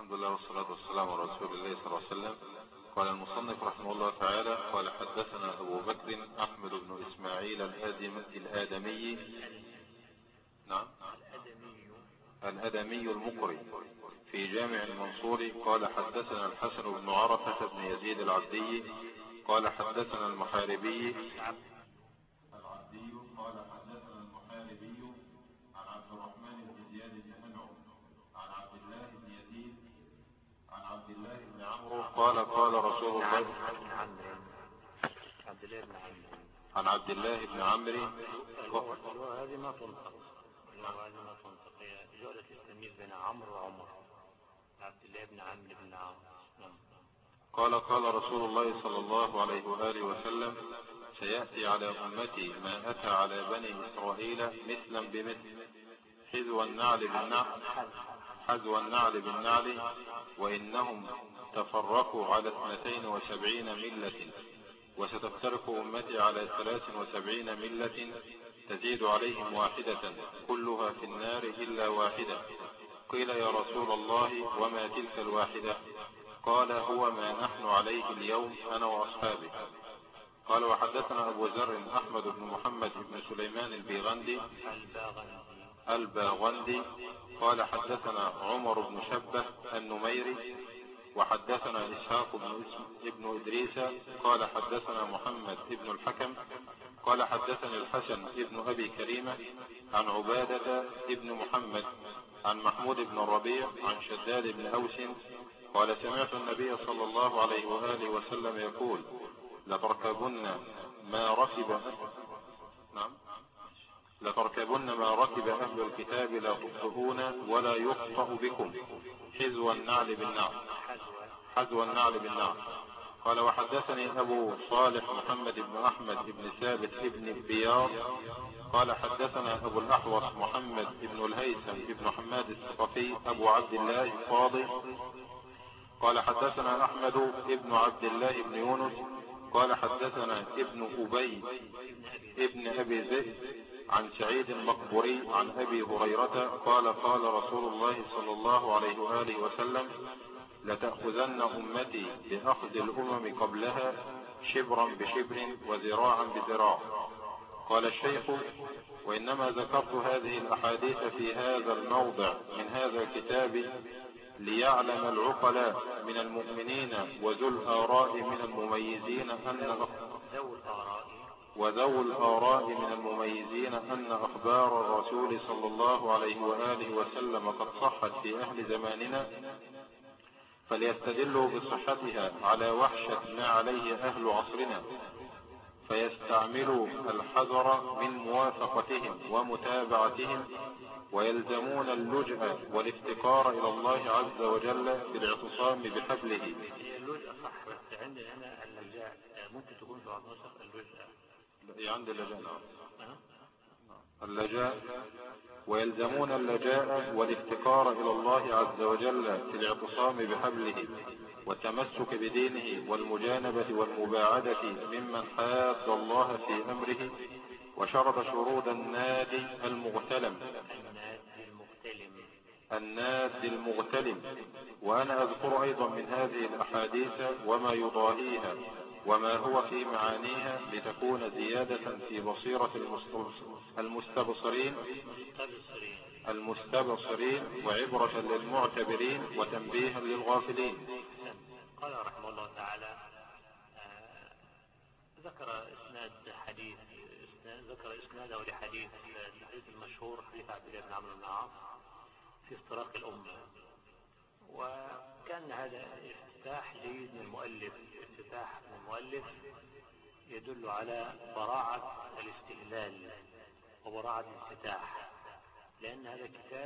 الحمد لله والصلاة والسلام على رسول الله صلى الله عليه وسلم. قال المصنف رحمه الله تعالى: قال حدثنا أبو بكر أحمد بن إسماعيل الآدمي نعم الأدمي المقري في جامع المنصور قال حدثنا الحسن بن عرفة بن يزيد العبدي قال حدثنا المحاربي قال حدثنا المحاربي عن عبد الرحمن بن زياد بن أنعم عن عبد الله بن يزيد عن عبد الله بن عمرو قال رسول الله عبد الله بن عمرو عن عبد الله بن عمرو. هذه ما تنطق، هي جولة التمييز بين عمرو وعمر. عبد الله بن عمرو بن عمرو. قال رسول الله صلى الله عليه وآله وسلم: سيأتي على أمتي ما أتى على بني إسرائيل مثلا بمثل، حذو النعل بالنعل، وإنهم تفرقوا على 72 ملة، وستفترق أمتي على 73 ملة تزيد عليهم واحدة كلها في النار إلا واحدة. قيل: يا رسول الله وما تلك الواحدة؟ قال: هو ما نحن عليه اليوم أنا وأصحابي. قال: وحدثنا أبو ذر أحمد بن محمد بن سليمان الباغندي قال حدثنا عمر بن شبة النميري وحدثنا إسحاق بن إدريس قال حدثنا محمد بن الحكم قال حدثني الحسن بن أبي كريمة عن عبادة بن محمد عن محمود بن الربيع عن شداد بن أوس قال: سمعت النبي صلى الله عليه وآله وسلم يقول: لتركبن ما ركب أهل الكتاب لا تخطئون ولا يخطأ بكم حذو النعل بالنعل. قال: وحدثني أبو صالح محمد بن أحمد بن ثابت بن بيار قال حدثنا أبو الأحوص محمد بن الهيثم بن حماد الثقفي أبو عبد الله القاضي قال حدثنا أحمد بن عبد الله بن يونس قال حدثنا ابن أبي ابن أبي ذئب عن سعيد المقبوري عن أبي هريرة قال رسول الله صلى الله عليه وآله وسلم: لتأخذن أمتي بأخذ الأمم قبلها شبرا بشبر وذراعا بذراع. قال الشيخ: وإنما ذكرت هذه الأحاديث في هذا الموضع من هذا الكتاب ليعلم العقلاء من المؤمنين وذو الآراء من المميزين أن أخبار الرسول صلى الله عليه وآله وسلم قد صحت في أهل زماننا، فليستدلوا بصحتها على وحشة ما عليه أهل عصرنا، فيستعملوا الحذر من موافقتهم ومتابعتهم، ويلزمون اللجأ والافتقار إلى الله عز وجل بالاعتصام بحبله. اللجأ صح، بس عندنا هنا اللجاء ممكن تكون في بعض النسخ اللجأ. عند اللجاء ويلزمون اللجاء والافتقار إلى الله عز وجل في الاعتصام بحبله والتمسك بدينه والمجانبة والمباعدة ممن حاد الله في أمره، وشرط شروط الناد المغتلم. وأنا أذكر أيضا من هذه الأحاديث وما يضاهيها وما هو في معانيها لتكون زيادة في بصيرة المستبصرين وعبرة للمعتبرين وتنبيها للغافلين. قال رحمه الله تعالى: ذكر إسناده لحديث المشهور حديث عبد الله بن عمرو بن العاص في افتراق الأمة، وكان هذا افتتاح جيد من المؤلف يدل على براعة الاستهلال وبراعة الافتتاح، لأن هذا الكتاب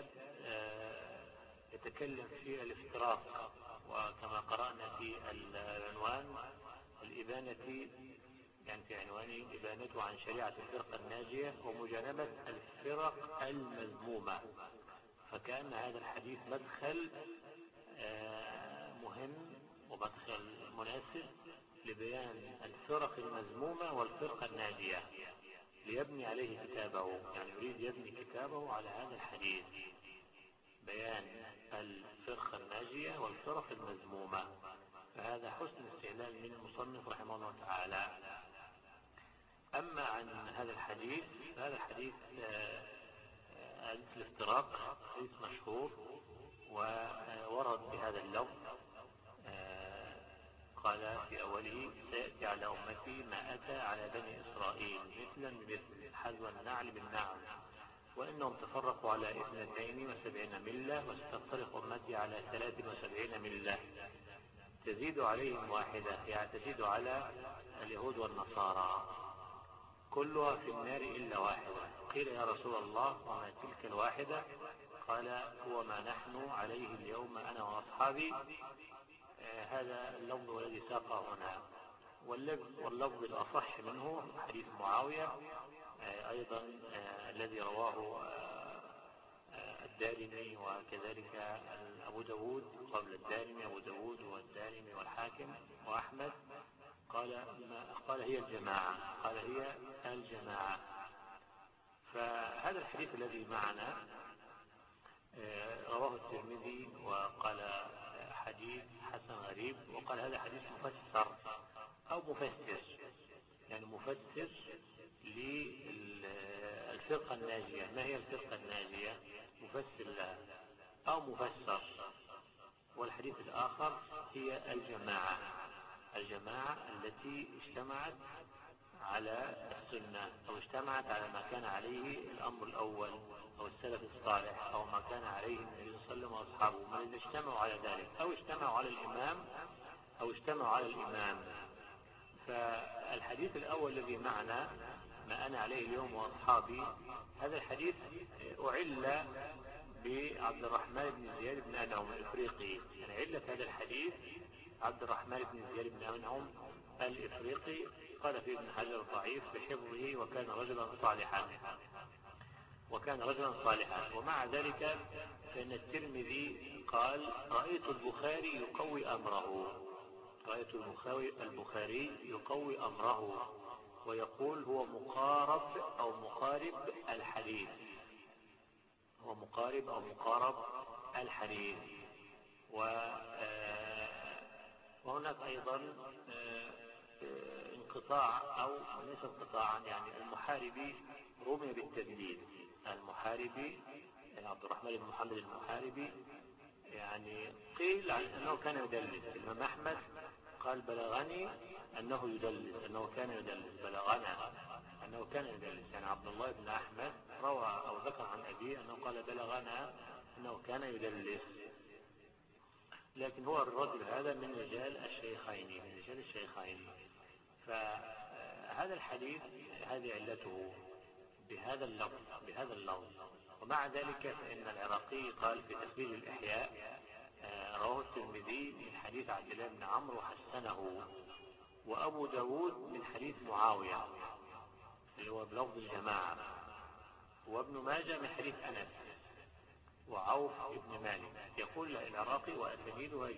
يتكلم في الافتراق، وكما قرأنا في العنوان الإبانة، يعني في عنوانه إبانته عن شريعة الفرقة الناجية ومجانبة الفرق المذمومة، فكان هذا الحديث مدخل مهم ومدخل مناسب لبيان الفرق المذمومة والفرقة الناجية ليبني عليه كتابه، يعني يريد يبني كتابه على هذا الحديث بيان الفرقة الناجية والفرق المذمومة، فهذا حسن استهلال من المصنف رحمه الله تعالى. أما عن هذا الحديث فهذا الحديث الافتراق حديث مشهور وورد بهذا اللفظ. قال في أوله: سيأتي على أمتي ما أتى على بني إسرائيل مثلا بمثل حذو النعل بالنعل، وإنهم تفرقوا على 72 ملة، وستفترق أمتي على 73 ملة تزيد عليهم واحدة، يعني تزيد على اليهود والنصارى، كلها في النار إلا واحدة. قيل: يا رسول الله وما تلك الواحدة؟ قال: هو ما نحن عليه اليوم أنا وأصحابي. هذا اللفظ الذي ساقه هنا، واللفظ الأصح منه حديث معاوية أيضا الذي رواه الدارمي وكذلك أبو داود، قبل الدارمي أبو داود والدارمي والحاكم وأحمد. قال هي الجماعة، قال هي الجماعة. فهذا الحديث الذي معنا رواه الترمذي وقال حديث حسن غريب، وقال هذا حديث مفسر أو مفسر، يعني مفسر للفرقة الناجية. ما هي الفرقة الناجية؟ مفسر لها أو مفسر. والحديث الآخر هي الجماعة، الجماعة التي اجتمعت على السنة أو اجتمعت على ما كان عليه الأمر الأول أو السلف الصالح أو ما كان عليه النبي صلى الله عليه وسلم وأصحابه، من الذين اجتمعوا على ذلك أو اجتمعوا على الإمام أو اجتمعوا على الإمام. فالحديث الأول الذي معنا ما أنا عليه اليوم وأصحابي، هذا الحديث أعل بعبد الرحمن بن زياد بن أنعم الإفريقي. يعني علة هذا الحديث عبد الرحمن بن زياد بن أنعم الإفريقي، قال فيه ابن حجر ضعيف بحفظه وكان رجلا صالحا. ومع ذلك فإن الترمذي قال: رأيت البخاري يقوي أمره ويقول هو مقارب أو مقارب الحديث، وهناك أيضا انقطاع أو ليس انقطاعا، يعني المحاربي رمي بالتدليس. المحاربي عبد الرحمن بن محمد المحاربي يعني قيل أنه كان يدلس. الإمام أحمد قال: بلغني أنه يدلس، أنه كان يدلس، بلغنا أنه كان يدلس. يعني عبد الله بن أحمد روى أو ذكر عن أبيه أنه قال: بلغنا أنه كان يدلس. لكن هو الرجل هذا من رجال الشيخين. فهذا الحديث هذه علته بهذا اللفظ. ومع ذلك فإن العراقي قال في تخريج الإحياء: رواه الترمذي من حديث عبد الله بن عمرو وحسنه، وأبو داود من حديث معاوية اللي هو بلفظ الجماعة، وابن ماجه من حديث أنس وعوف ابن مالك. يقول العراقي: وأسانيدها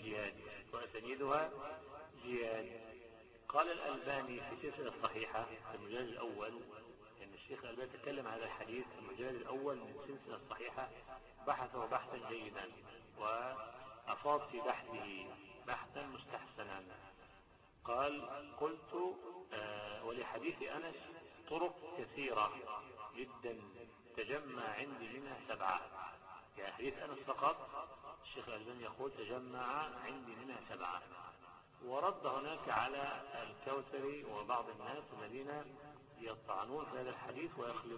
جياد. قال الألباني في سلسلة الصحيحة في المجلد الأول، يعني الشيخ الألباني تكلم هذا الحديث في المجلد الأول من سلسلة الصحيحة، بحثه بحثا جيدا وأفاض في بحثه بحثا مستحسنا. قال: قلت ولحديث أنس طرق كثيرة جدا تجمع عندي منها 7. يعني حديث أنس فقط الشيخ الألباني يقول تجمع عندي منها 7. ورد هناك على الكوثري وبعض الناس الذين يطعنون في هذا الحديث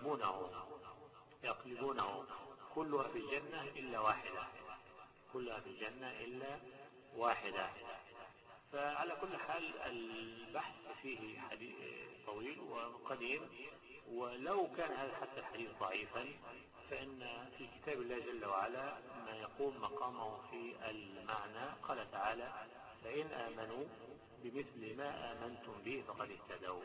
ويقلبونه كلها في الجنة إلا واحدة. فعلى كل حال البحث فيه حديث طويل وقديم، ولو كان هذا حتى الحديث ضعيفا فإن في كتاب الله جل وعلا ما يقوم مقامه في المعنى. قال تعالى: فإن آمنوا بمثل ما آمنتم به فقد اهتدوا.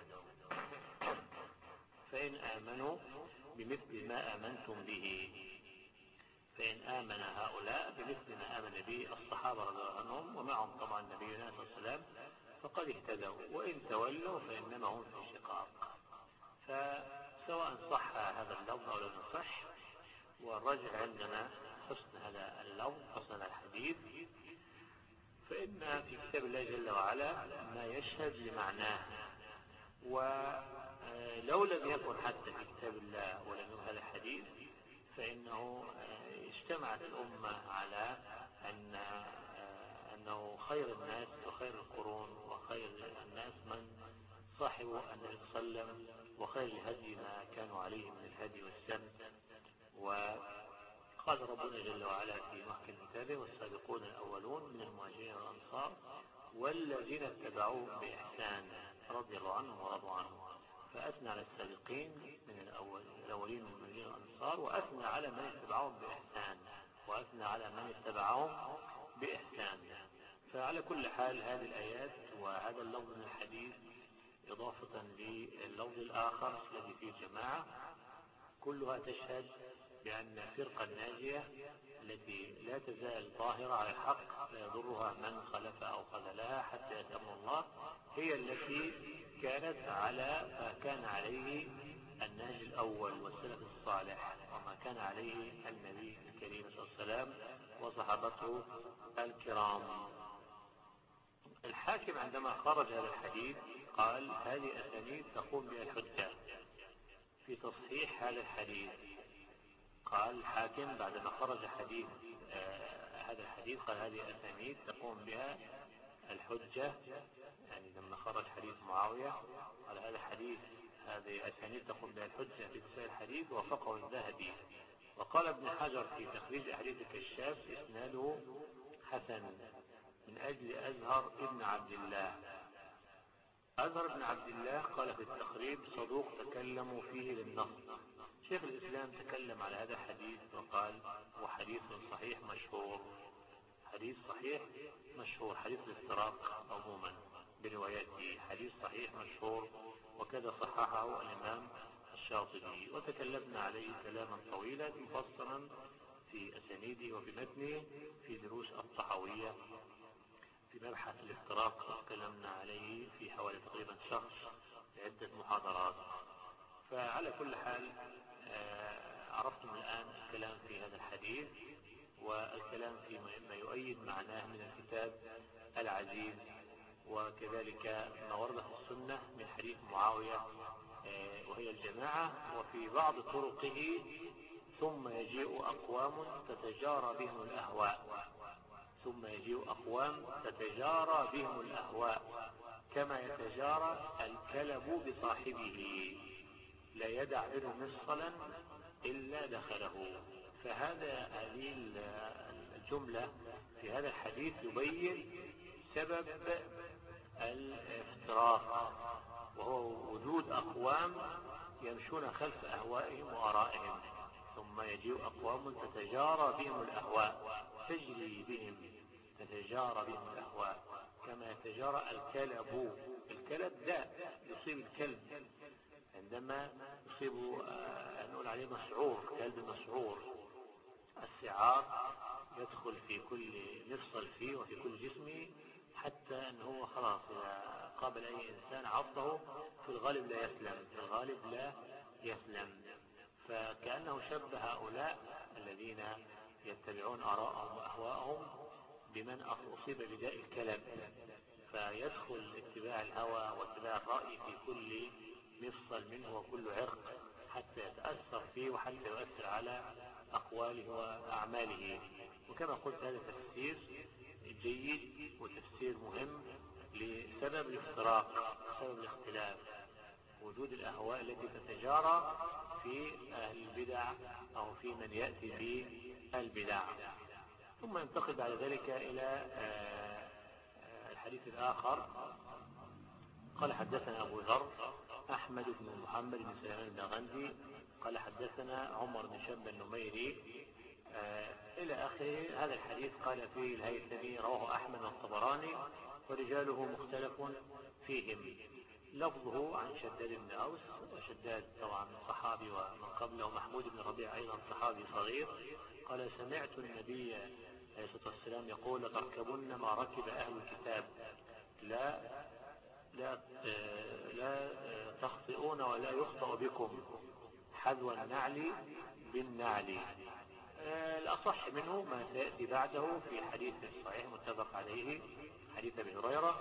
فإن آمنوا بمثل ما آمنتم به، فإن آمن هؤلاء بمثل ما آمن به الصحابة رضي الله عنهم ومعهم طبعا نبينا صلى الله عليه وسلم فقد اهتدوا، وإن تولوا فإنما هم في شقاق. فسواء صح هذا اللفظ أو لم يصح، والراجح عندنا حسن هذا اللفظ، حسن هذا الحديث، فإن في كتاب الله جل وعلا ما يشهد لمعناه. ولو لم يكن حتى في كتاب الله ولم يكن هذا الحديث، فإنه اجتمعت الأمة على أنه خير الناس وخير القرون وخير الناس من صاحبوا النبي صلى الله عليه وسلم، وخير الهدي ما كانوا عليه من الهدي والسن. وقال ربنا جل وعلا في محكم كتابه: والسابقون الأولون من المهاجرين والأنصار والذين اتبعوهم بإحسان رضي الله عنهم ورضوا عنه. فأثنى على السابقين من الأولين من المهاجرين والأنصار، وأثنى على من اتبعوهم بإحسان، وأثنى على من اتبعوهم بإحسان. فعلى كل حال هذه الآيات وهذا اللفظ من الحديث إضافة لللفظ الآخر الذي فيه الجماعة كلها تشهد بأن الفرقة الناجية التي لا تزال ظاهرة على الحق لا يضرها من خلف أو خذلها حتى يأتي أمر الله، هي التي كانت على ما كان عليه النهج الأول والسلف الصالح، وما كان عليه النبي الكريم صلى الله عليه وسلم وصحابته الكرام. الحاكم عندما خرج هذا الحديث قال: هذه أسانيد تقوم بها الحجة في تصحيح هذا الحديث. قال الحاكم بعدما خرج حديث هذا الحديث قال: هذه أسانيد تقوم بها الحجة، يعني لما خرج حديث معاوية قال: هذا الحديث هذه أسانيد تقوم بها الحجة في تصحيح الحديث، وافقه الذهبي. وقال ابن حجر في تخريج أحاديث الكشاف: إسناده حسن من أجل أزهر ابن عبد الله. أزهر ابن عبد الله قال في التقريب: صدوق تكلموا فيه للنص. شيخ الإسلام تكلم على هذا الحديث وقال: وحديث صحيح مشهور، حديث صحيح مشهور، حديث الافتراق عموما برواياته حديث صحيح مشهور، وكذا صححه الإمام الشاطبي. وتكلمنا عليه كلاما طويلا مفصلا في أسانيده وفي متنه في دروس الطحاوية في مبحث الافتراق، تكلمنا عليه في حوالي تقريبا شهر عدة محاضرات. فعلى كل حال عرفتم الآن الكلام في هذا الحديث والكلام في ما يؤيد معناه من الكتاب العزيز، وكذلك ما ورد في السنة من حديث معاوية وهي الجماعة. وفي بعض طرقه: ثم يجيء أقوام تتجارى بهم الأهواء، ثم يجيء أقوام تتجارى بهم الأهواء كما يتجارى الكلب بصاحبه، لا يدع منه مفصلا إلا دخله. هذه الجملة في هذا الحديث يبين سبب الافتراق، وهو وجود أقوام يمشون خلف أهوائهم وآرائهم. ثم يجيء أقوام تتجارى بهم الأهواء، تجري بهم، تتجارى بهم الأهواء كما يتجارى الكلب. الكلب داء يصيب الكلب، عندما يصيب نقول عليه مسعور، كلب مسعور. السعار يدخل في كل مفصل فيه وفي كل جسمه، حتى أنه خلاص إذا قابل أي إنسان عضه في الغالب لا يسلم، في الغالب لا يسلم. فكأنه شبه هؤلاء الذين يتبعون آراءهم وأهواءهم بمن أصيب بداء الكلب، فيدخل اتباع الهوى واتباع الرأي في كل مفصل منه وكل عرق حتى يتأثر فيه وحتى يؤثر على أقواله وأعماله. وكما قلت هذا تفسير جيد وتفسير مهم لسبب الافتراق، سبب الاختلاف، وجود الأهواء التي تتجارى في أهل البدع أو في من يأتي بالبدع. ثم ينتقل بعد ذلك إلى الحديث الآخر. قال: حدثنا أبو ذر أحمد بن محمد بن سليمان بن غندي قال: حدثنا عمر بن شاب النميري إلى آخره. هذا الحديث قال فيه الهيثمي: رواه أحمد والطبراني ورجاله مختلف فيهم. لفظه عن شداد بن أوس، وشداد طبعا صحابي ومن قبله محمود بن ربيع أيضا صحابي صغير. قال: سمعت النبي عليه الصلاة والسلام يقول: تركبن ما ركب أهل الكتاب، لا تخطئون ولا يخطأ بكم حذو النعل بالنعل. الأصح منه ما سيأتي بعده في حديث صحيح متفق عليه، حديث أبي هريرة: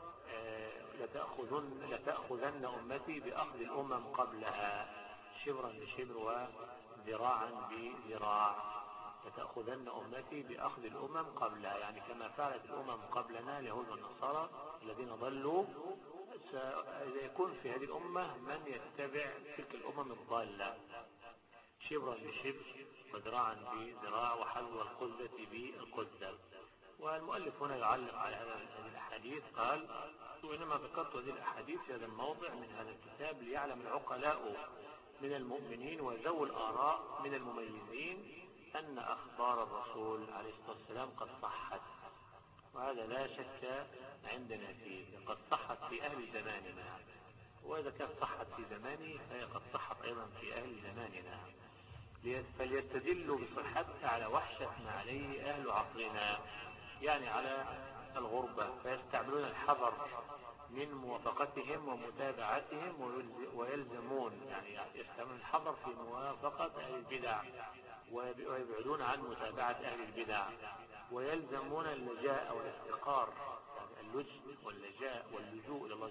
لتأخذن أمتي بأخذ الأمم قبلها شبرا بشبر وذراعا بذراع. لتأخذن أمتي بأخذ الأمم قبلها، يعني كما فعلت الأمم قبلنا اليهود والنصارى الذين ضلوا، سيكون في هذه الأمة من يتبع تلك الأمم الضالة، شبرا بشبر وذراعا بذراع وحذو القذة بالقذة. والمؤلف هنا يعلق على هذه الأحاديث، قال: وإنما ذكرت هذه الأحاديث في هذا الموضع من هذا الكتاب ليعلم العقلاء من المؤمنين وذوي الآراء من المميزين أن أخبار الرسول عليه الصلاة والسلام قد صحت، وهذا لا شك عندنا فيه، قد صحت في أهل زماننا، وإذا كانت صحت في زمانه فهي قد صحت أيضا في أهل زماننا، فليستدلوا بصحتها على وحشة ما عليه أهل عصرنا، يعني على الغربة، فيستعملون الحذر من موافقتهم ومتابعتهم، ويلزمون، يعني يستعملون الحذر في موافقة أهل البدع ويبعدون عن متابعة أهل البدع، ويلزمون اللجاء والافتقار، يعني اللجء واللجاء واللجوء إلى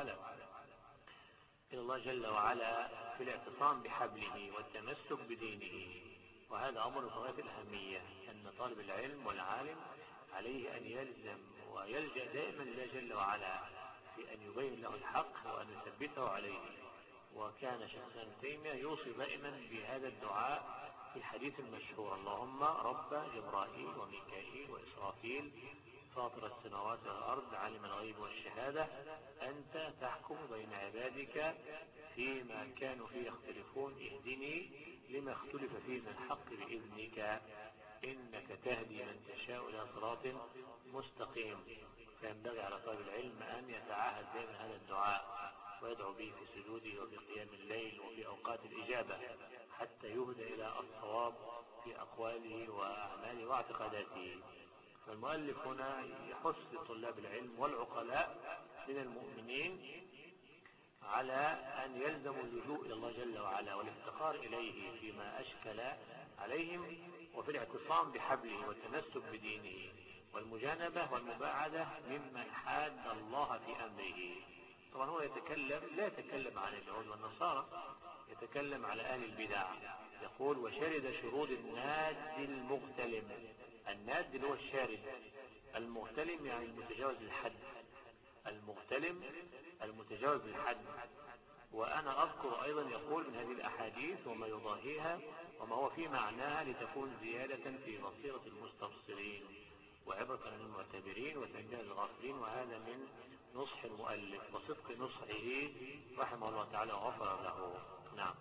الله جل وعلا في الاعتصام بحبله والتمسك بدينه. وهذا أمر غاية الأهمية، أن طالب العلم والعالم عليه أن يلزم ويلجأ دائما لله جل وعلا في أن يبين له الحق وأن يثبته عليه. وكان شيخ الإسلام ابن تيمية يوصي دائما بهذا الدعاء في الحديث المشهور: اللهم رب جبرائيل وميكائيل وإسرافيل فاطر السماوات والأرض عالم الغيب والشهادة أنت تحكم بين عبادك فيما كانوا فيه يختلفون اهدني لما اختلف فيه من الحق بإذنك إنك تهدي من تشاء إلى صراط مستقيم. فينبغي على طالب العلم أن يتعاهد دائما هذا الدعاء ويدعو به في سجوده وفي قيام الليل وفي أوقات الإجابة، حتى يهدى إلى الصواب في أقواله وأعماله واعتقاداته. فالمؤلف هنا يحث طلاب العلم والعقلاء من المؤمنين على أن يلزموا اللجوء إلى الله جل وعلا والافتقار إليه فيما أشكل عليهم، وفي الاعتصام بحبله والتمسك بدينه، والمجانبة والمباعدة ممن حاد الله في أمره. طبعا هو لا يتكلم عن اليهود والنصارى، يتكلم على أهل البدع. يقول: وشرد شرود الناد المغتلم. الناد اللي هو الشارد، المغتلم يعني المتجاوز الحد، المغتلم المتجاوز الحد. وأنا أذكر أيضا يقول من هذه الأحاديث وما يضاهيها وما هو في معناها لتكون زيادة في بصيرة المستبصرين وعبرة للمعتبرين وتنبيه للغافلين، وهذا من نصح المؤلف وصدق نصحه رحمه الله تعالى وغفر له. نعم.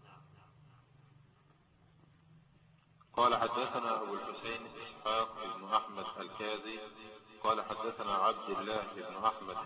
قال: حدثنا أبو الحسين إسحاق بن أحمد الكاذي قال: حدثنا عبد الله بن أحمد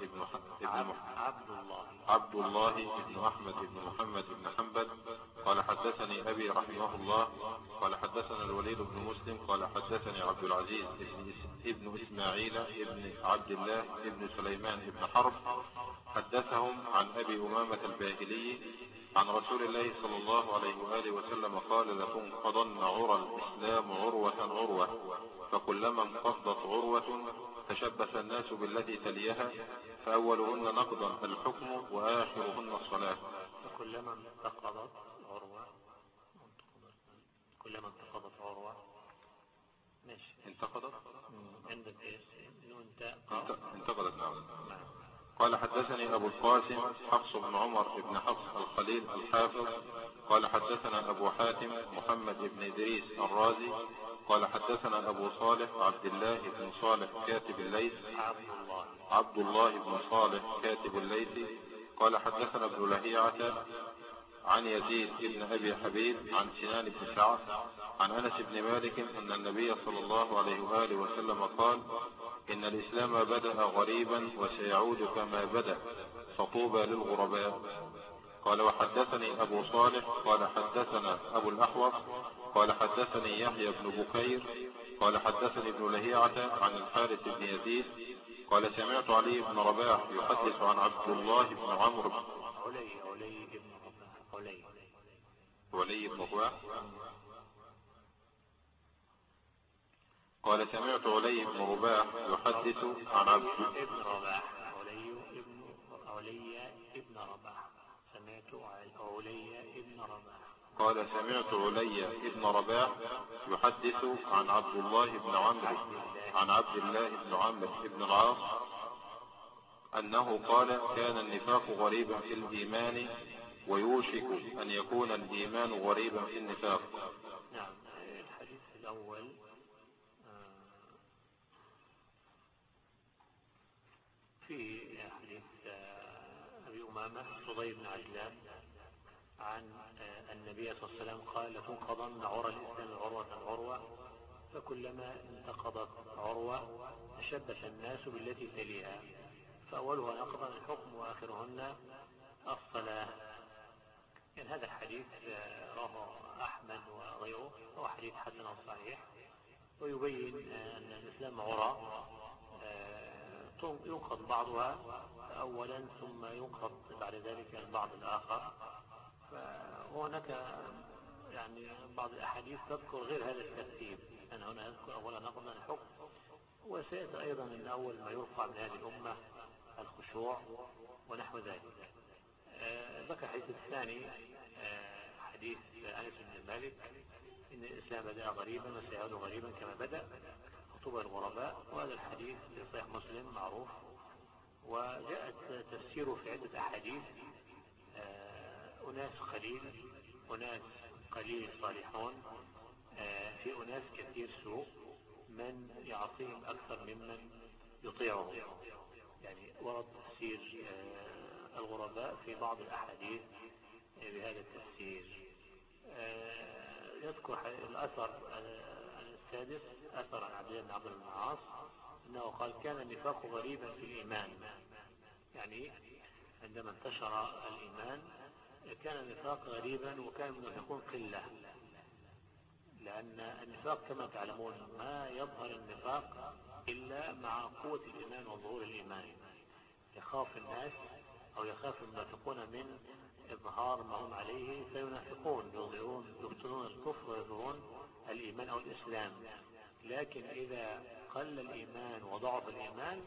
عبد الله بن أحمد بن محمد بن حنبل قال: حدثني أبي رحمه الله قال: حدثنا الوليد بن مسلم قال: حدثني عبد العزيز ابن إسماعيل ابن عبد الله ابن سليمان ابن حرب حدثهم عن أبي أمامة الباهلي عن رسول الله صلى الله عليه وآله وسلم قال: لتنقضن عرى الإسلام عروة فكلما انقضت عروة تشبث الناس بالتي تليها فأولهن نقضا الحكم وآخرهن الصلاة. فكلما انتقضت عروة ماشي. انتقضت عندك ايش؟ انتقضت. نعم. قال: حدثني أبو القاسم حفص بن عمر بن حفص الخليل الحافظ قال: حدثنا أبو حاتم محمد بن إدريس الرازي قال: حدثنا أبو صالح عبد الله بن صالح كاتب الليث عبد الله بن صالح كاتب الليث قال: حدثنا ابن لهيعة عن يزيد بن أبي حبيب عن سنان بن سعد عن أنس بن مالك أن النبي صلى الله عليه وآله وسلم قال: إن الإسلام بدأ غريبا وسيعود كما بدأ فطوبى للغرباء. قال: وحدثني أبو صالح قال: حدثنا أبو الأحوص قال: حدثني يحيى بن بكير قال: حدثني ابن لهيعة عن الحارث بن يزيد قال: سمعت علي بن رباح يحدث عن عبد الله بن عمرو علي بن رباح. قال سمعت علي بن رباح يحدث عن عبد ابن رباح. علي ابن رباح. سمعت علي ابن رباح. قال سمعت علي ابن رباح يحدث عن عبد الله بن عمرو عن عبد الله بن عمرو بن العاص أنه قال كان النفاق غريبا في الإيمان ويوشك أن يكون الإيمان غريبا في النفاق. نعم. الحديث الأول في حديث أبي أمامة صدي بن عجلان عن النبي صلى الله عليه وسلم قال لتنقضن عرى الإسلام عروة عروة فكلما انتقضت عروة تشبث الناس بالتي تليها فأولها نقضا الحكم وآخرهن الصلاة. يعني هذا الحديث رواه أحمد وغيره، هو حديث حسن صحيح ويبين أن الإسلام عرى ينقض بعضها أولا ثم ينقض بعد ذلك البعض الآخر. وهناك يعني بعض الأحاديث تذكر غير هذا الترتيب، أن هنا يذكر أولا نقضا الحكم، وسيأتي أيضا أن أول ما يرفع من هذه الأمة الخشوع ونحو ذلك. ذكر الحديث الثاني حديث أنس بن مالك إن الإسلام بدأ غريبا وسيعود غريبا كما بدأ خطوبة الغرباء، وهذا الحديث في صحيح مسلم معروف، وجاءت تفسيره في عدة أحاديث. أناس قليل صالحون، في أناس كثير سوء، من يعصيهم أكثر ممن يطيعهم. يعني ورد تفسير الغرباء في بعض الأحاديث بهذا التفسير. يذكر الأثر السادس أثر عن عبد الله بن عمرو بن العاص أنه قال كان النفاق غريبا في الإيمان، يعني عندما انتشر الإيمان كان النفاق غريبا وكان المنافقون قلة، لأن النفاق كما تعلمون ما يظهر النفاق إلا مع قوة الإيمان وظهور الإيمان. يخاف الناس أو يخاف المنافقون من إظهار ما هم عليه فينافقون، يبطلون الكفر ويظهرون الإيمان أو الإسلام. لكن إذا قل الإيمان وضعف الإيمان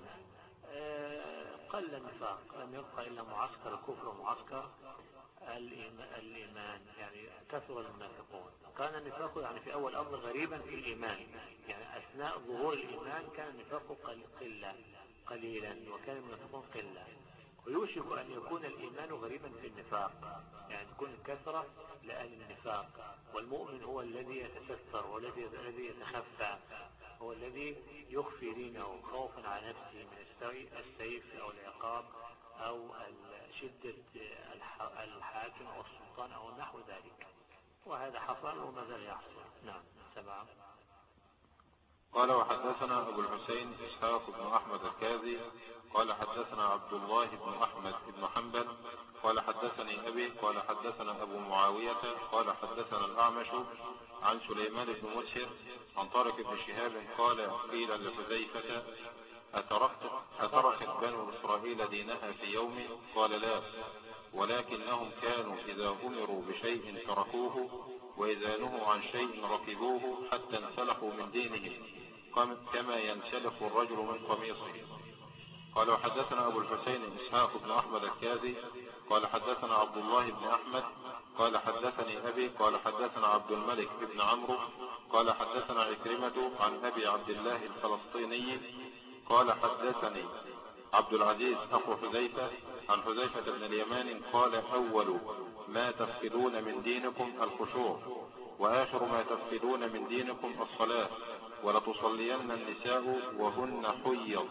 قل النفاق، لم يبقى إلا معسكر الكفر ومعسكر الإيمان، يعني كثر المنافقون. كان النفاق يعني في أول أمر غريبا في الإيمان، يعني أثناء ظهور الإيمان كان النفاق قليلا وكان المنافقون قلة، ويوشك أن يكون الإيمان غريبا في النفاق، يعني تكون الكثرة لأهل النفاق، والمؤمن هو الذي يتستر والذي يتخفى، هو الذي يخفي دينه خوفا على نفسه من السيف أو العقاب أو شدة الحاكم أو السلطان أو نحو ذلك، وهذا حصل وما زال يحصل. نعم. سبعة. قال وحدثنا أبو الحسين إسحاق بن أحمد الكاذي قال حدثنا عبد الله بن أحمد بن حنبل قال حدثني أبي قال حدثنا أبو معاوية قال حدثنا الأعمش عن سليمان بن مسهر عن طارق بن شهاب قال قيل لحذيفة أتركت بنو إسرائيل دينها في يوم؟ قال لا، ولكنهم كانوا إذا أمروا بشيء تركوه وإذا نهوا عن شيء ركبوه حتى انسلخوا من دينهم كما ينسلخ الرجل من قميصه. قال وحدثنا أبو الحسين إسحاق بن أحمد الكاذي قال حدثنا عبد الله بن أحمد قال حدثني أبي قال حدثنا عبد الملك بن عمرو قال حدثنا عكرمة عن أبي عبد الله الفلسطيني قال حدثني عبد العزيز أخو حذيفة عن حذيفة بن اليمان قال أول ما تفقدون من دينكم الخشوع وآخر ما تفقدون من دينكم الصلاة، ولتصلين النساء وهن حيض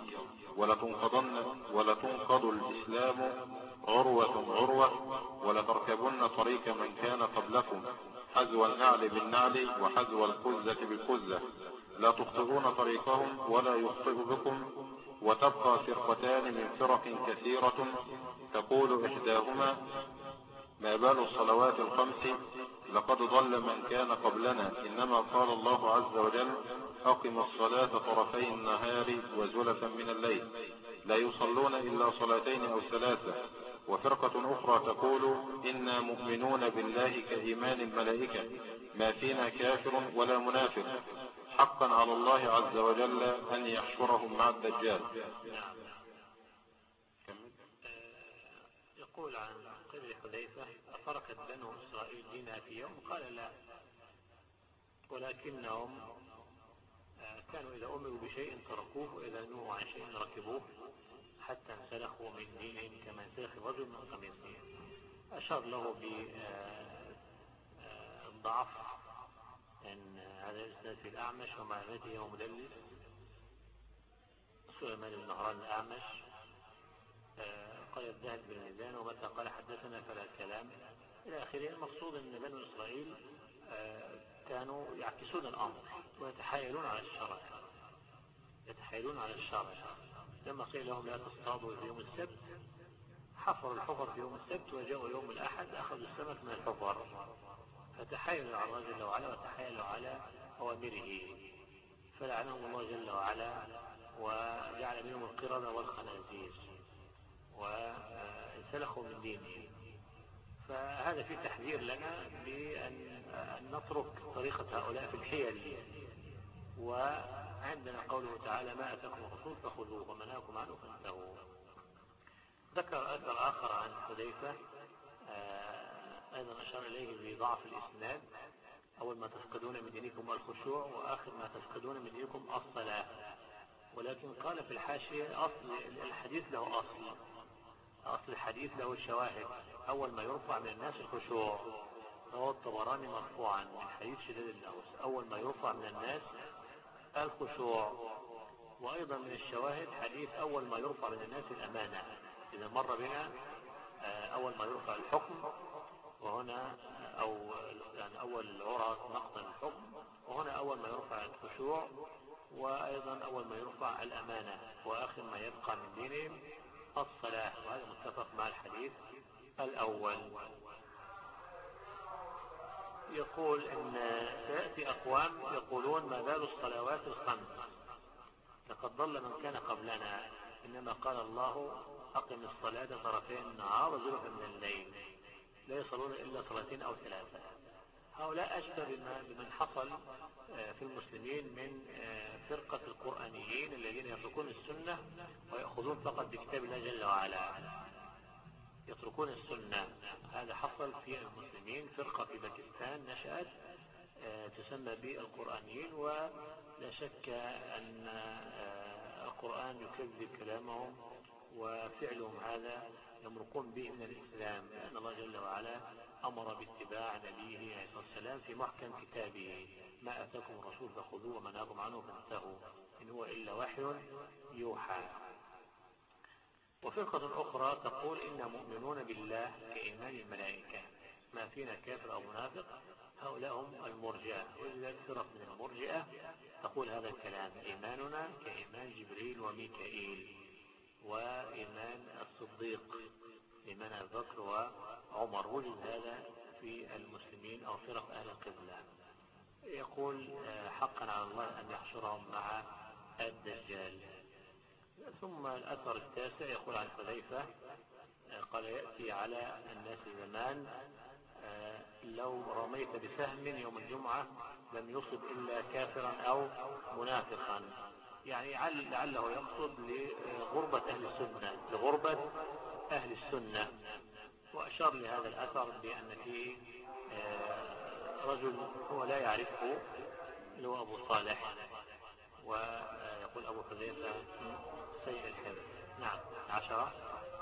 ولتنقض الإسلام عروة ولتركبن طريق من كان قبلكم حذو النعل بالنعل وحذو القزة بالقزة، لا تخطئون طريقهم ولا يخطئ بكم، وتبقى فرقتان من فرق كثيرة تقول إحداهما ما بال الصلوات الخمس لقد ضل من كان قبلنا، إنما قال الله عز وجل أقم الصلاة طرفي النهار وزلفا من الليل، لا يصلون إلا صلاتين أو ثلاثة، وفرقة أخرى تقول إنا مؤمنون بالله كإيمان الملائكة ما فينا كافر ولا منافق حقا على الله عز وجل أن يحشرهم مع الدجال. يقول عن قبل حذيفة: أتركت بنو إسرائيل دينها في يوم؟ قال لا، ولكنهم كانوا إذا أمروا بشيء تركوه وإذا نهوا عن شيء ركبوه حتى انسلخوا من دينهم كما انسلخ الرجل من قميصه. أشار له بالضعف أن هذا الإسناد في الأعمش ومعرفته هو مدلس سليمان بن نهران الأعمش. قال الذهب بن الميزان ومتى قال حدثنا فلا كلام إلى آخره. المقصود أن بنو إسرائيل كانوا يعكسون الأمر ويتحايلون على الشرع. لما قيل لهم لا تصطادوا في يوم السبت حفروا الحفر في يوم السبت، وجاءوا يوم الأحد أخذوا السمك من الحفر، فتحايلوا على الله جل وعلا وتحايلوا على أوامره، فلعنهم الله جل وعلا وجعل منهم القردة والخنازير وانسلخوا من دينه. فهذا في تحذير لنا بأن نترك طريقة هؤلاء في الحيل. وعندنا قوله تعالى: ما أتاكم الرسول فخذوه وما نهاكم عنه فانتهوا. ذكر أثر آخر عن حذيفة أيضا أشار إليه بضعف الإسناد: أول ما تفقدون من دينكم الخشوع، وآخر ما تفقدون من دينكم الصلاة. ولكن قال في الحاشية: أصل الحديث له أصل الحديث له شواهد. أول ما يرفع من الناس الخشوع، رواه الطبراني مرفوعا من حديث شداد بن أوس: أول ما يرفع من الناس الخشوع. وأيضا من الشواهد حديث أول ما يرفع من الناس الأمانة. إذا مر بنا أول ما يرفع الحكم، وهنا أول العرى نقضا الحكم، وهنا أول ما يرفع الخشوع، وأيضا أول ما يرفع الأمانة، وآخر ما يبقى من دينهم الصلاة. وهذا متفق مع الحديث الأول. يقول إن سيأتي أقوام يقولون: ما بال الصلوات الخمس؟ لقد ضل من كان قبلنا، إنما قال الله: أقم الصلاة طرفي النهار وزلفا من الليل، لا يصلون إلا صلاتين أو ثلاثة. هؤلاء أشبه بمن حصل في المسلمين من فرقة القرآنيين الذين يتركون السنة ويأخذون فقط بكتاب الله جل وعلا، يتركون السنة. هذا حصل في المسلمين. فرقة في باكستان نشأت تسمى بالقرآنيين، ولا شك أن القرآن يكذب كلامهم وفعلهم هذا يمرقون به من الإسلام، لأن الله جل وعلا أمر باتباع نبيه عليه الصلاة والسلام في محكم كتابه: ما أتاكم الرسول فخذوه وما نهاكم عنه فانتهوا، إن هو إلا وحي يوحى. وفرقة أخرى تقول: إنا مؤمنون بالله كإيمان الملائكة ما فينا كافر أو منافق. هؤلاء هم المرجئة، ولذلك فرق من المرجئة تقول هذا الكلام: إيماننا كإيمان جبريل وميكائيل، وإيمان الصديق إيمان أبي بكر وعمر. وجد هذا في المسلمين أو فرق أهل القبلة. يقول: حقا على الله أن يحشرهم مع الدجال. ثم الأثر التاسع يقول عن حذيفة قال: يأتي على الناس زمان لو رميت بسهم يوم الجمعة لم يصب إلا كافرا أو منافقا. يعني لعله يقصد لغربة أهل السنة. وأشار لهذا الأثر بأن فيه رجل هو لا يعرفه اللي هو أبو صالح، ويقول أبو حذيفة سيء الحفظ. نعم. 10.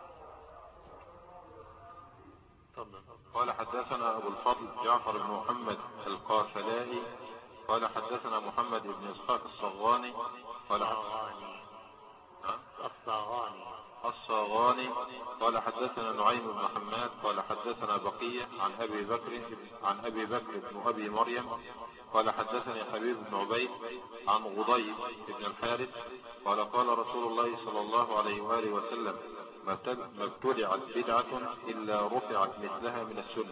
قال: حدثنا أبو الفضل جعفر بن محمد القافلائي قال: حدثنا محمد بن إسحاق الصغاني الصاغاني قال: حدثنا نعيم بن حماد قال: حدثنا بقية عن أبي بكر بن أبي مريم قال: حدثني حبيب بن عبيد عن غضيب بن الحارث قال: قال رسول الله صلى الله عليه وآله وسلم: ما ابتدعت بدعة إلا رفعت مثلها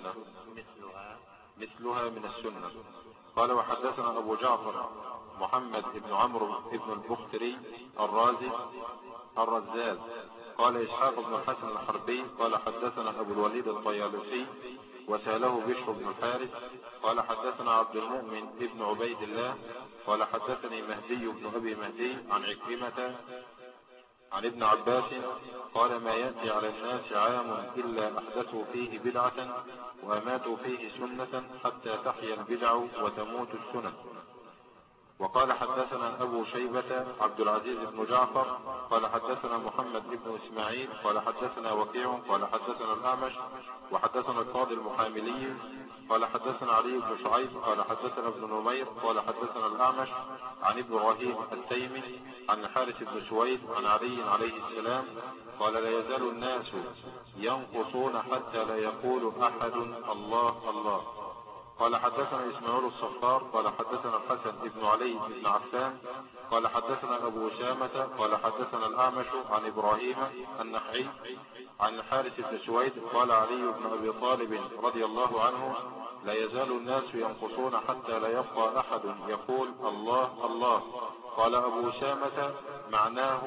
من السنة. قال: وحدثنا أبو جعفر محمد بن عمرو بن البختري الرازي قال إسحاق بن الحسن الحربي قال حدثنا أبو الوليد الطيالسي وسأله بشر بن الحارث قال حدثنا عبد المؤمن ابن عبيد الله قال حدثني مهدي بن أبي مهدي عن عكرمة عن ابن عباس قال ما يأتي على الناس عام إلا أحدثوا فيه بدعة وأماتوا فيه سنة حتى تحيا البدع وتموت السنن. وقال حدثنا أبو شيبة عبد العزيز بن جعفر قال حدثنا محمد بن إسماعيل قال حدثنا وكيع قال حدثنا الأعمش وحدثنا القاضي المحاملي قال حدثنا علي بن شعيب قال حدثنا ابن نمير قال حدثنا الأعمش عن إبراهيم التيمي عن الحارث بن سويد عن علي عليه السلام قال لا يزال الناس ينقصون حتى لا يقول أحد الله الله. قال حدثنا إسماعيل الصفار قال حدثنا الحسن بن علي بن عفان قال حدثنا أبو أسامة قال حدثنا الأعمش عن إبراهيم النخعي عن الحارث بن سويد قال علي بن أبي طالب رضي الله عنه لا يزال الناس ينقصون حتى لا يبقى أحد يقول الله الله. قال أبو أسامة معناه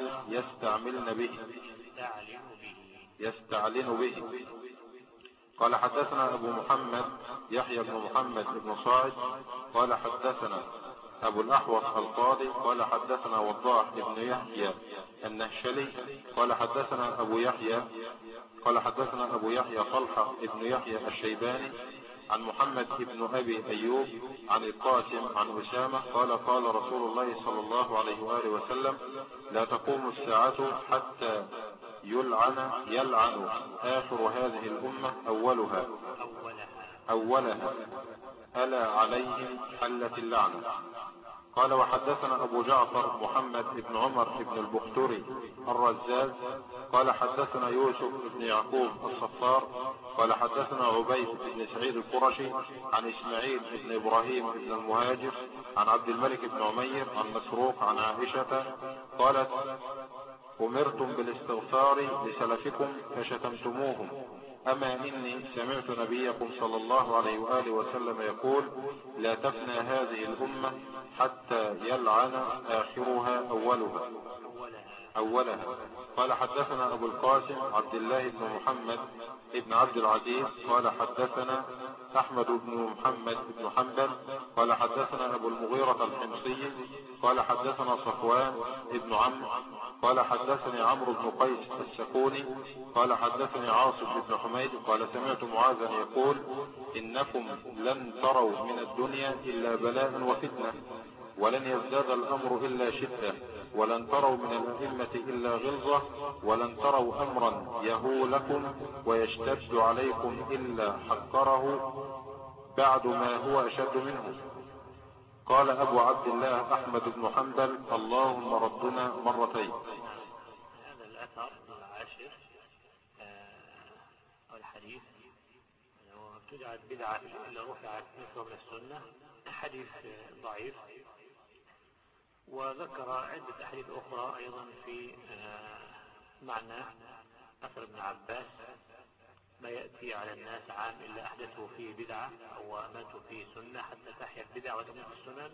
يستعلن به. قال حدثنا أبو محمد يحيى بن محمد بن صاعد قال حدثنا أبو الأحوص القاضي قال حدثنا وضاح بن يحيى النهشلي قال حدثنا أبو يحيى طلحة بن يحيى الشيباني عن محمد بن أبي أيوب عن القاسم عن أسامة قال قال رسول الله صلى الله عليه وآله وسلم لا تقوم الساعة حتى يلعن آخر هذه الأمة أولها ألا عليهم حلت اللعنة. قال وحدثنا أبو جعفر محمد بن عمر بن البختري الرزاز قال حدثنا يوسف بن يعقوب الصفار قال حدثنا عبيد بن سعيد القرشي عن إسماعيل بن إبراهيم بن المهاجر عن عبد الملك بن عمير عن مسروق عن عائشة قالت أمرتم بالاستغفار لسلفكم فشتمتموهم أما إني سمعت نبيكم صلى الله عليه وآله وسلم يقول لا تفنى هذه الأمة حتى يلعن آخرها أولها. قال حدثنا أبو القاسم عبد الله بن محمد بن عبد العزيز قال حدثنا أحمد بن محمد بن حنبل قال حدثنا أبو المغيرة الحمصي قال حدثنا صفوان بن عمرو قال حدثني عمرو بن قيس السكوني قال حدثني عاصم بن حميد قال سمعت معاذا يقول إنكم لن تروا من الدنيا إلا بلاء وفتنة ولن يزداد الأمر إلا شدة ولن تروا من الأئمة إلا غلظة ولن تروا أمرا يهولكم ويشتد عليكم إلا حقره بعد ما هو أشد منه. قال أبو عبد الله أحمد بن حنبل اللهم ردنا مرتين. هذا الأثر العاشر أو الحديث ابتدعت بدعة إلا رفعت مثل من السنة حديث ضعيف. وذكر عدة أحاديث أخرى أيضا في معنى أثر ابن عباس ما يأتي على الناس عام إلا أحدثوا فيه بدعة أو أماتوا فيه سنة حتى تحيا البدع وتموت السنن.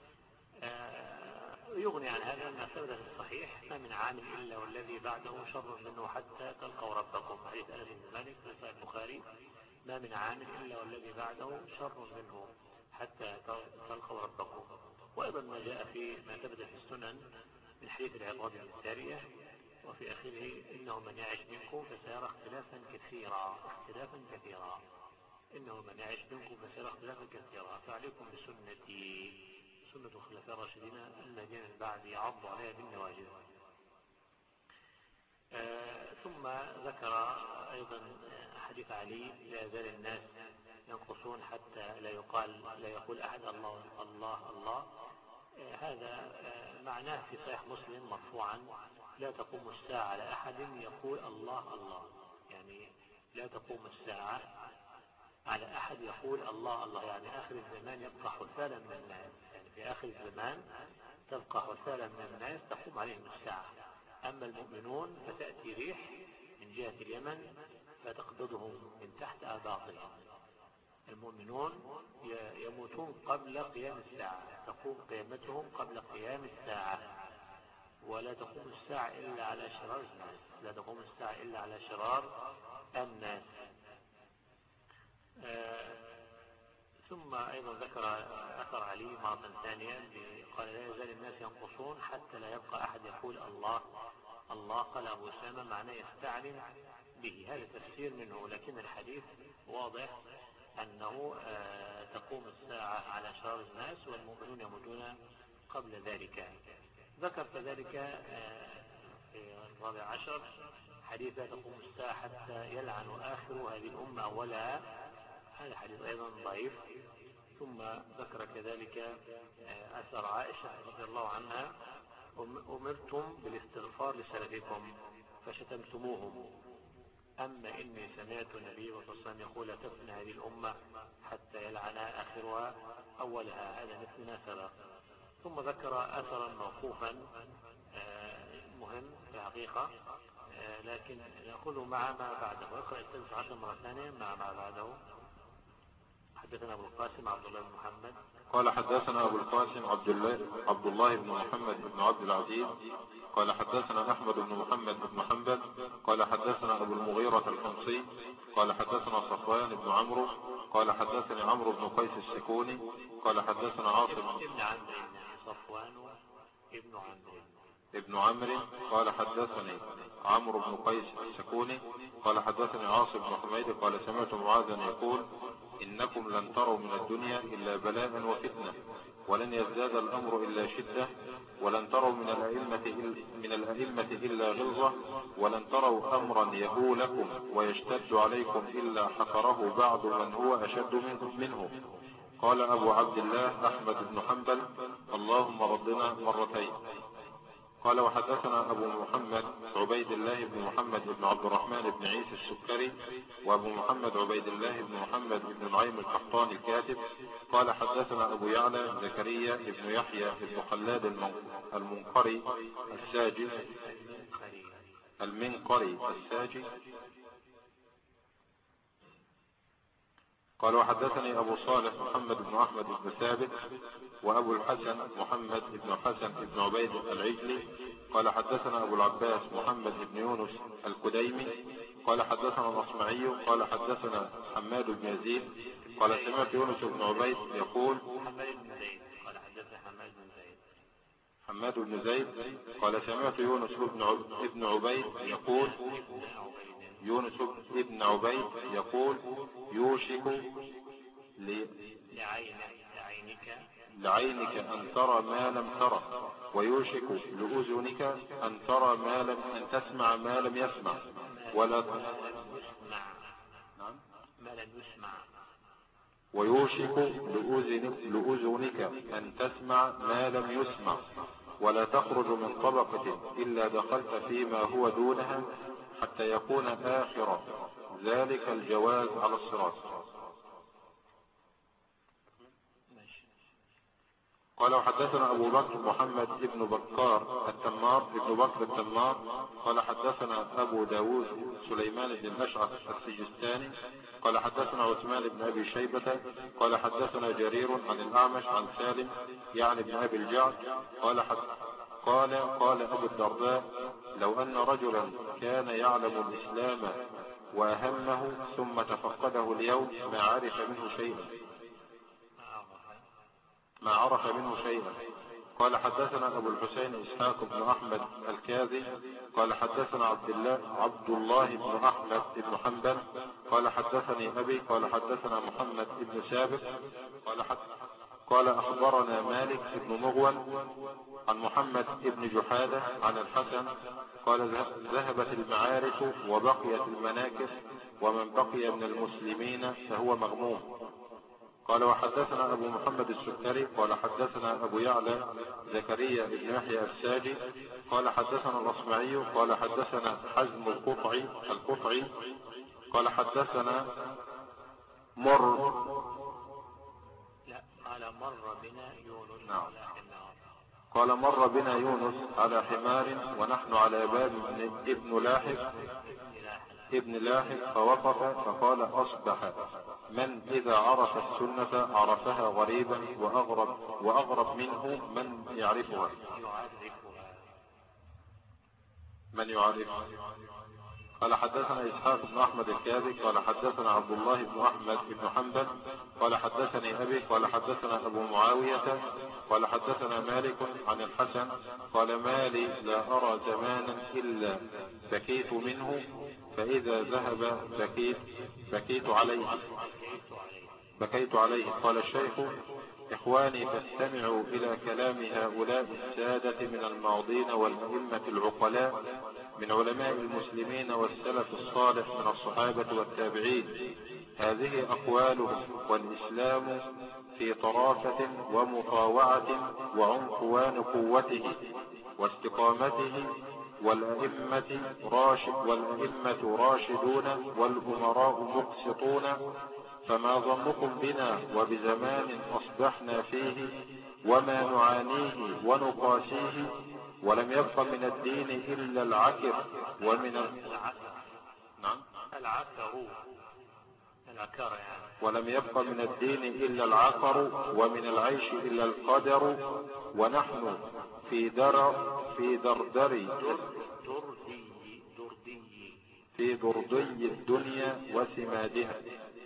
يغني عن هذا ما ثبت في الصحيح ما من عام إلا والذي بعده شر منه حتى تلقوا ربكم حديث أنس بن مالك في صحيح البخاري ما من عام إلا والذي بعده شر منه حتى تلقوا ربكم. وأيضا ما جاء في ما ثبت في السنن من حديث العقاد بن السارية وفي آخره إنه من يعش منكم فسيرى اختلافا كثيرا فعليكم بسنتي سنة الخلفاء الراشدين المهديين من بعد يعض عليها بالنواجذ. ثم ذكر أيضا حديث علي لا يزال الناس ينقصون حتى لا يقول أحد الله الله الله. هذا معناه في صحيح مسلم مرفوعا لا تقوم الساعة على أحد يقول الله الله، يعني لا تقوم الساعة على أحد يقول الله الله، يعني آخر الزمان يبقى حثالا من الناس، يعني في آخر الزمان تبقى حثالا من الناس تقوم عليهم الساعة. أما المؤمنون فتأتي ريح من جهة اليمن فتقبضهم من تحت آباطهم. المؤمنون يموتون قبل قيام الساعة، تقوم قيامتهم قبل قيام الساعة. ولا تقوم الساعة إلا على شرار الناس، لا تقوم الساعة إلا على شرار الناس. ثم أيضا ذكر أثر علي مرة ثانية قال لا يزال الناس ينقصون حتى لا يبقى أحد يقول الله الله. قال أبو أسامة معناه يستعلم به، هذا تفسير منه، لكن الحديث واضح أنه تقوم الساعة على شرار الناس والمؤمنون يموتون قبل ذلك. ذكر كذلك في 14 حديث لا تقوم الساعة حتى يلعن آخر هذه الأمة أولها، هذا حديث أيضا ضعيف. ثم ذكر كذلك أثر عائشة رضي الله عنها أمرتم بالاستغفار لسلفكم فشتمتموهم، أما إني سمعت النبي صلى الله عليه وسلم يقول لا تفنى هذه الأمة حتى يلعن آخرها أولها، هذا مثل ما سبق. ثم ذكر أثرا موقوفا مهم في الحقيقة، لكن نأخذه مع ما بعده. ويقرأ السادس عشر مرة ثانية مع ما بعده. حدثنا أبو القاسم عبد الله بن محمد قال حدثنا أبو القاسم عبد الله بن محمد بن عبد العزيز قال حدثنا أحمد بن محمد بن حنبل قال حدثنا أبو المغيرة الحمصي قال حدثنا صفوان بن عمرو قال حدثني عمرو بن قيس السكوني قال حدثنا عاصم ابن عمرو، صفوان ابن عمرو قال حدثني عمرو بن قيس السكوني قال حدثني عاصم بن حميد قال سمعت معاذا يقول إنكم لن تروا من الدنيا إلا بلاء وفتنة، ولن يزداد الأمر إلا شدة، ولن تروا من الأئمة إلا غلظة، ولن تروا أمرا يهولكم ويشتد عليكم إلا حقره بعض من هو أشد منه. قال أبو عبد الله أحمد بن حنبل اللهم ردنا مرتين. قال وحدثنا أبو محمد عبيد الله بن محمد بن عبد الرحمن بن عيسى السكري وأبو محمد عبيد الله بن محمد بن نعيم القحطاني الكاتب قال حدثنا أبو يعلى زكريا بن يحيى بن خلاد المنقري الساجي قال وحدثني أبو صالح محمد بن أحمد بن ثابت وأبو الحسن محمد بن حسن بن عبيد العجلي قال حدثنا أبو العباس محمد بن يونس الكديمي قال حدثنا الأصمعي قال حدثنا حماد بن يزيد قال سمعت يونس بن عبيد يقول حماد بن زيد قال سمعت يونس بن عبيد يقول يونس بن عبيد يقول يوشك لعينك أن ترى ما لم ترى ويوشك لأذنك أن ترى أن تسمع ما لم يسمع ويوشك لأذنك أن تسمع ما لم يسمع ولا تخرج من طبقة إلا دخلت فيما هو دونها حتى يكون آخر ذلك الجواز على الصراط. قال وحدثنا أبو بكر محمد ابن بكار التمار ابن بكر التمار قال حدثنا أبو داود سليمان بن الأشعث السجستاني قال حدثنا عثمان بن أبي شيبة قال حدثنا جرير عن الأعمش عن سالم يعني ابن أبي الجعد قال أبو الدرداء لو أن رجلا كان يعلم الإسلام وأهمه ثم تفقده اليوم ما عرف منه شيئا. قال حدثنا أبو الحسين إسحاق بن أحمد الكاذي قال حدثنا عبد الله بن أحمد بن حنبل قال حدثني أبي قال حدثنا محمد بن سابق قال أخبرنا مالك بن مغول عن محمد بن جحادة عن الحسن قال ذهبت المعارك وبقيت المناكس ومن بقي من المسلمين فهو مغموم. قال وحدثنا أبو محمد السكري قال حدثنا أبو يعلى زكريا بن يحيى الساجي قال حدثنا الأصمعي قال حدثنا حزم القطعي قال حدثنا قال مر بنا يونس على حمار ونحن على باب ابن لاحق فوقف فقال أصبح من إذا عرف السنة عرفها غريبا وأغرب منه من يعرفها. من يعرف؟ قال حدثنا إسحاق بن أحمد الكاذب قال حدثنا عبد الله بن أحمد بن حنبل قال حدثني أبي قال حدثنا أبو معاوية قال حدثنا مالك عن الحسن قال مالي لا أرى زمانا إلا بكيت منه فإذا ذهب بكيت عليه. قال الشيخ إخواني فاستمعوا إلى كلام هؤلاء السادة من الماضين والأئمة العقلاء من علماء المسلمين والسلف الصالح من الصحابة والتابعين، هذه أقوالهم والإسلام في طرافة ومطاوعة وعنفوان قوته واستقامته، والأئمة راشدون والأمراء مقسطون، فما ظنكم بنا وبزمان أصبحنا فيه وما نعانيه ونقاسيه، ولم يبق من الدين إلا العكر ولم يبق من الدين إلا العقر ومن العيش إلا القدر، ونحن في دردي الدنيا وسمادها.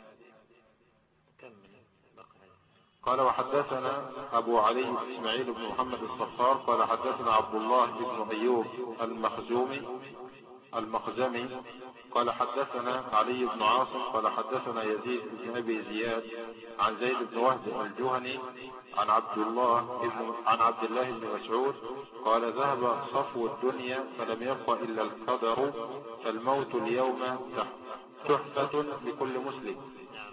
قال وحدثنا أبو علي إسماعيل بن محمد الصفار قال حدثنا عبد الله بن أيوب المخزمي قال حدثنا علي بن عاصم قال حدثنا يزيد بن أبي زياد عن زيد بن وهب الجهني عن عبد الله بن مسعود قال ذهب صفو الدنيا فلم يبق إلا القدر، فالموت اليوم تحفة لكل مسلم.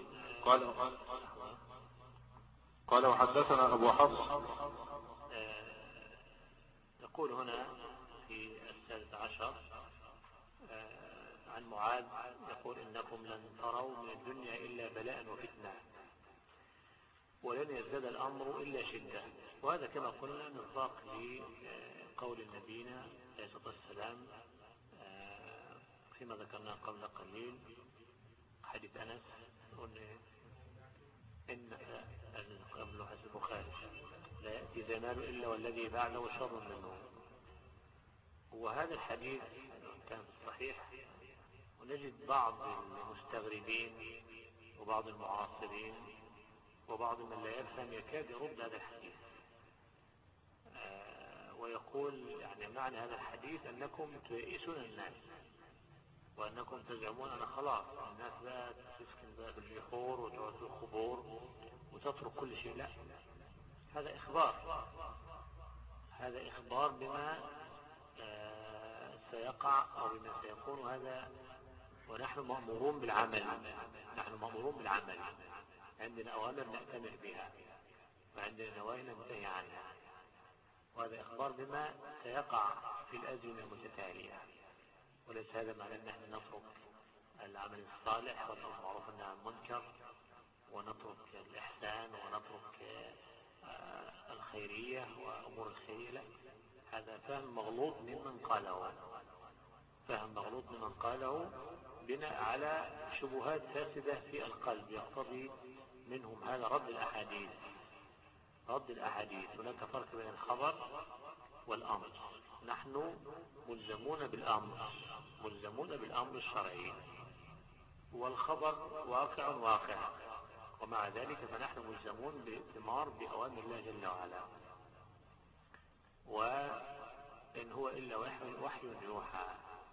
قال وحدثنا أبو حفص يقول هنا في 16 عن معاذ يقول إنكم لن تروا من الدنيا إلا بلاء وفتنة ولن يزداد الأمر إلا شدة. وهذا كما قلنا مصداق لقول نبينا عليه الصلاة والسلام فيما ذكرناه قبل قليل حديث أنس إن قبل حسب البخاري لا يأتي زمان إلا والذي بعده شر منه. وهذا الحديث كان صحيح، ونجد بعض المستغربين وبعض المعاصرين وبعض من لا يفهم يكاد يرد هذا الحديث ويقول يعني معنى هذا الحديث أنكم تيئسون الناس وأنكم تزعمون أن خلاص الناس لا تسكن بقى في الجحور وتقعد في القبور وتترك كل شيء. لا، هذا إخبار بما سيقع أو بما سيكون هذا، ونحن مأمورون بالعمل. عندنا أوامر نأتمر بها وعندنا نواهي ننتهي عنها، وهذا إخبار بما سيقع في الأزمنة المتتالية. وليس هذا معنى أن نحن نترك العمل الصالح ونترك معروف عن المنكر ونترك الإحسان ونترك الخيرية وأمور الخيرية. لا، هذا فهم مغلوط ممن قاله بناء على شبهات فاسدة في القلب يقتضي منهم هذا رد الأحاديث. هناك فرق بين الخبر والأمر. نحن ملزمون بالأمر الشرعي، والخبر واقع، ومع ذلك فنحن ملزمون بالائتمار بأوامر الله جل وعلا. وإن هو إلا وحي يوحى.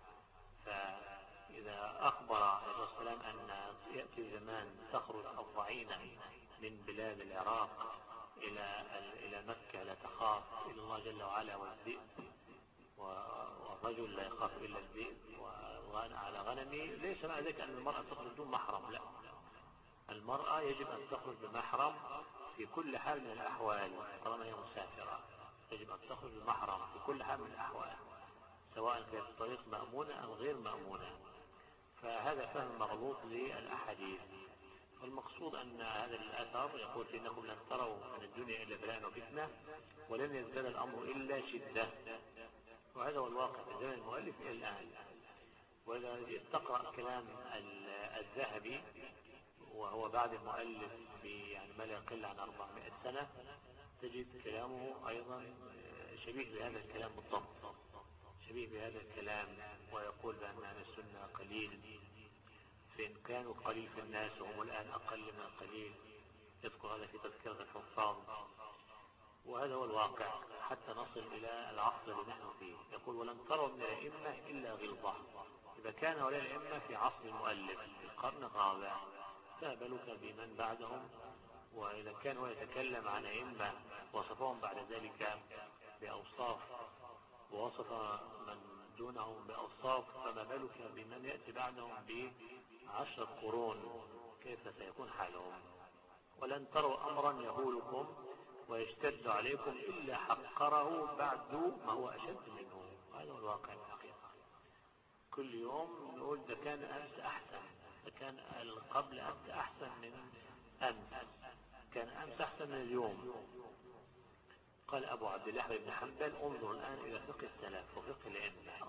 فإذا أخبر عليه الصلاة والسلام أن يأتي زمان تخرج الضعين من بلاد العراق إلى مكة لا تخاف إلا الله جل وعلا والذئب، والرجل لا يخاف إلا الذئب على غنمه، ليس معنى ذلك أن المرأة تخرج بدون محرم. لا، المرأة يجب أن تخرج بمحرم في كل حال من الأحوال. طالما هي مسافرة يجب أن تخرج بمحرم في كل حال من الأحوال، سواء كانت الطريق مأمونة أو غير مأمونة. فهذا فهم مغلوط للأحاديث. والمقصود أن هذا الأثر يقول إنكم لن تروا من الدنيا إلا بلاء وفتنة ولن يزداد الأمر إلا شدة. وهذا هو الواقع في زمن المؤلف إلى الآن. وإذا تقرأ كلام الذهبي وهو بعد المؤلف يعني ما لا يقل عن 400 سنة تجد كلامه أيضا شبيه بهذا الكلام بالضبط، شبيه بهذا الكلام ويقول بأن أهل السنة قليل، فإن كانوا قليل في الناس وهم الآن أقل من القليل، يذكر هذا في تذكرة الحفاظ. وهذا هو الواقع حتى نصل إلى العصر الذي نحن فيه. يقول ولن تروا من الأئمة إلا غلظة. إذا كان هؤلاء الأئمة في عصر المؤلف في القرن الرابع، فبلك بمن بعدهم. وإذا كان هو يتكلم عن أئمة وصفهم بعد ذلك بأوصاف ووصف من دونهم بأوصاف، فما بالك بمن يأتي بعدهم ب10 قرون، كيف سيكون حالهم؟ ولن تروا أمرا يهولكم ويشتد عليكم إلا حقره بعد ما هو أشد منه. هذا هو الواقع الحقيقة. كل يوم نقول ده كان أمس أحسن، ده كان قبل أمس أحسن من أمس، كان أمس أحسن من اليوم. قال أبو عبد الله بن حنبل انظر الآن إلى فقه السلف وفقه الأئمة.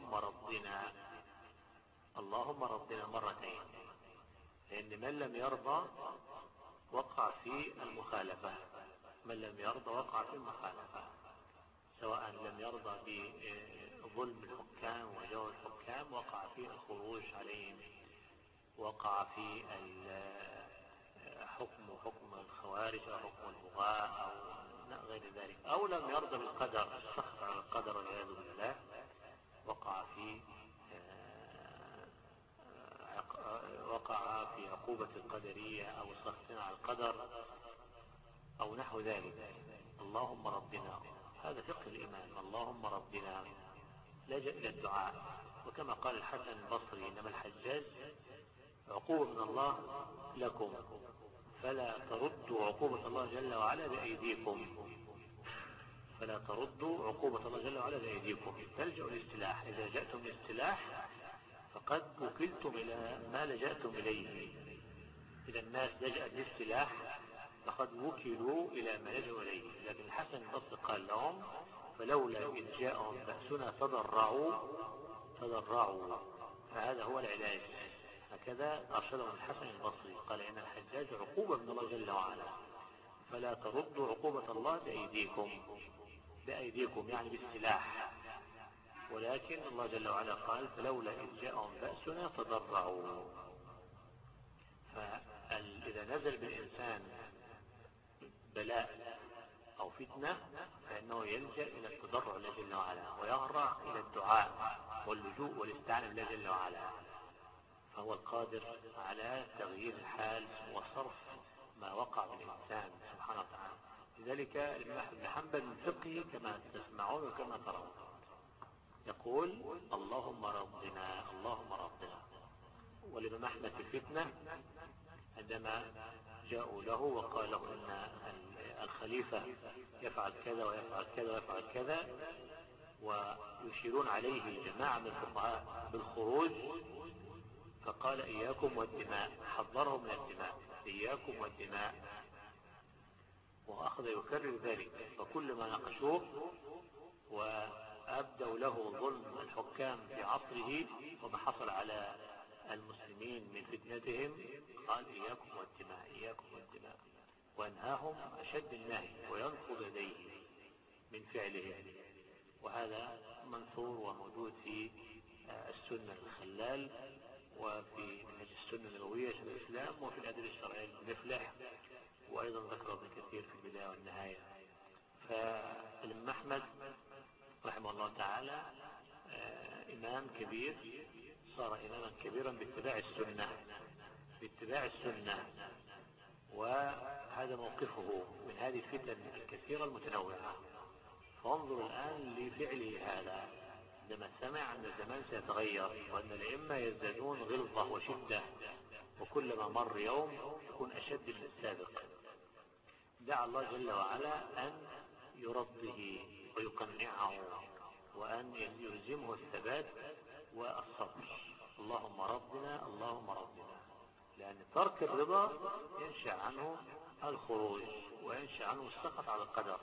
اللهم ربنا مرتين، لأن من لم يرضى وقع في المخالفة، من لم يرضى وقع في المخالفة، سواء لم يرضى بظلم الحكام وجور الحكام وقع في الخروج عليهم، وقع في حكم الخوارج أو حكم البغاة أو غير ذلك، أو لم يرضى بالقدر، سخط على القدر والعياذ بالله، وقع في عقوبة القدرية أو السخط على القدر أو نحو ذلك. اللهم ربنا، هذا فقه الإمام. اللهم ربنا لجأ إلى الدعاء، وكما قال الحسن البصري إنما الحجاج عقوبة من الله لكم فلا تردوا عقوبة الله جل وعلا بأيديكم، فلا تردوا عقوبة الله جل وعلا بأيديكم، تلجأوا للسلاح. إذا لجأتم للسلاح فقد وكلتم إلى ما لجأتم إليه. إذا الناس لجأت للسلاح فقد وكلوا إلى ما لجأوا إليه. لكن الحسن البصري قال لهم فلولا إذ جاءهم بأسنا تضرعوا. فهذا هو العلاج. هكذا أرشدهم الحسن البصري، قال إن الحجاج عقوبة من الله جل وعلا، فلا تردوا عقوبة الله بأيديكم يعني بالسلاح. ولكن الله جل وعلا قال فلولا إذ جاءهم بأسنا تضرعوا. فإذا نزل بالإنسان بلاء أو فتنة فإنه يلجأ إلى التضرع لله جل وعلا، ويهرع إلى الدعاء واللجوء والاستعانة بالله جل وعلا، فهو القادر على تغيير الحال وصرف ما وقع بالإنسان سبحانه وتعالى. لذلك الإمام أحمد بن حنبل من فقهه كما تسمعون وكما ترون يقول اللهم ربنا اللهم ربنا. والإمام أحمد في الفتنة عندما جاءوا له وقال له إن الخليفة يفعل كذا ويفعل كذا ويفعل كذا، ويشيرون عليه جماعة من الفقهاء بالخروج، فقال إياكم والدماء، حذرهم من الدماء، إياكم والدماء. وأخذ يكرر ذلك، فكل ما ناقشوه وأبدوا له ظلم الحكام في عصره وما حصل على المسلمين من فتنتهم قال إياكم والدماء إياكم والدماء، وأنهاهم أشد النهي وينفض يديه من فعلهم. وهذا منثور وموجود في السنة الخلال وفي منهج السنة النبوية شيخ الإسلام وفي الأدلة الشرعية المفلح، وأيضا ذكر ابن كثير في البداية والنهاية. فالإمام أحمد رحمه الله تعالى إمام كبير، صار إماما كبيرا باتباع السنة، وهذا موقفه من هذه الفتن الكثيرة المتنوعة. فانظر الآن لفعله هذا عندما سمع أن الزمان سيتغير وأن الأئمة يزدادون غلظة وشدة، وكلما مر يوم يكون أشد من السابق، دعا الله جل وعلا أن يرضه ويقنعه وأن يلزمه الثبات والصبر. اللهم ربنا اللهم ربنا، لأن ترك الرضا ينشأ عنه الخروج وينشأ عنه السخط على القدر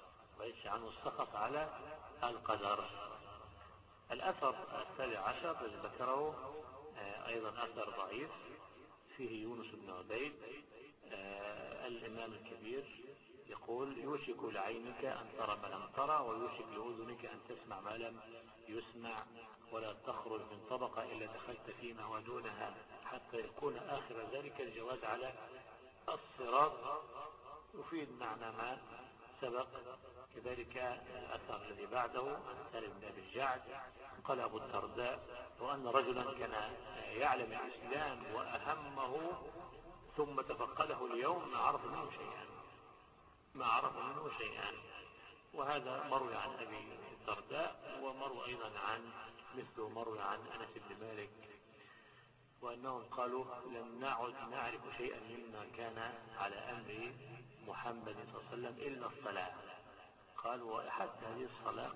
الأثر 17 الذي ذكره أيضا أثر ضعيف، فيه يونس بن عبيد الإمام الكبير يقول يوشك لعينك أن ترى ما لم ترى، ويوشك لأذنك أن تسمع ما لم يسمع، ولا تخرج من طبقة إلا دخلت فيما ودونها، حتى يكون آخر ذلك الجواز على الصراط. يفيد معنى ما سبق. كذلك الأثر الذي بعده عن سالم بن أبي الجعد قال أبو الدرداء: وأن رجلا كان يعلم الإسلام وأهمه ثم تفقده اليوم ما عرف منه شيئا. وهذا مروي عن أبي الدرداء، ومروي أيضا عن مثله مروي عن أنس بن مالك، وأنهم قالوا: لم نعد نعرف شيئا مما كان على أمر محمد صلى الله عليه وسلم إلا الصلاة. قالوا: حتى هذه الصلاة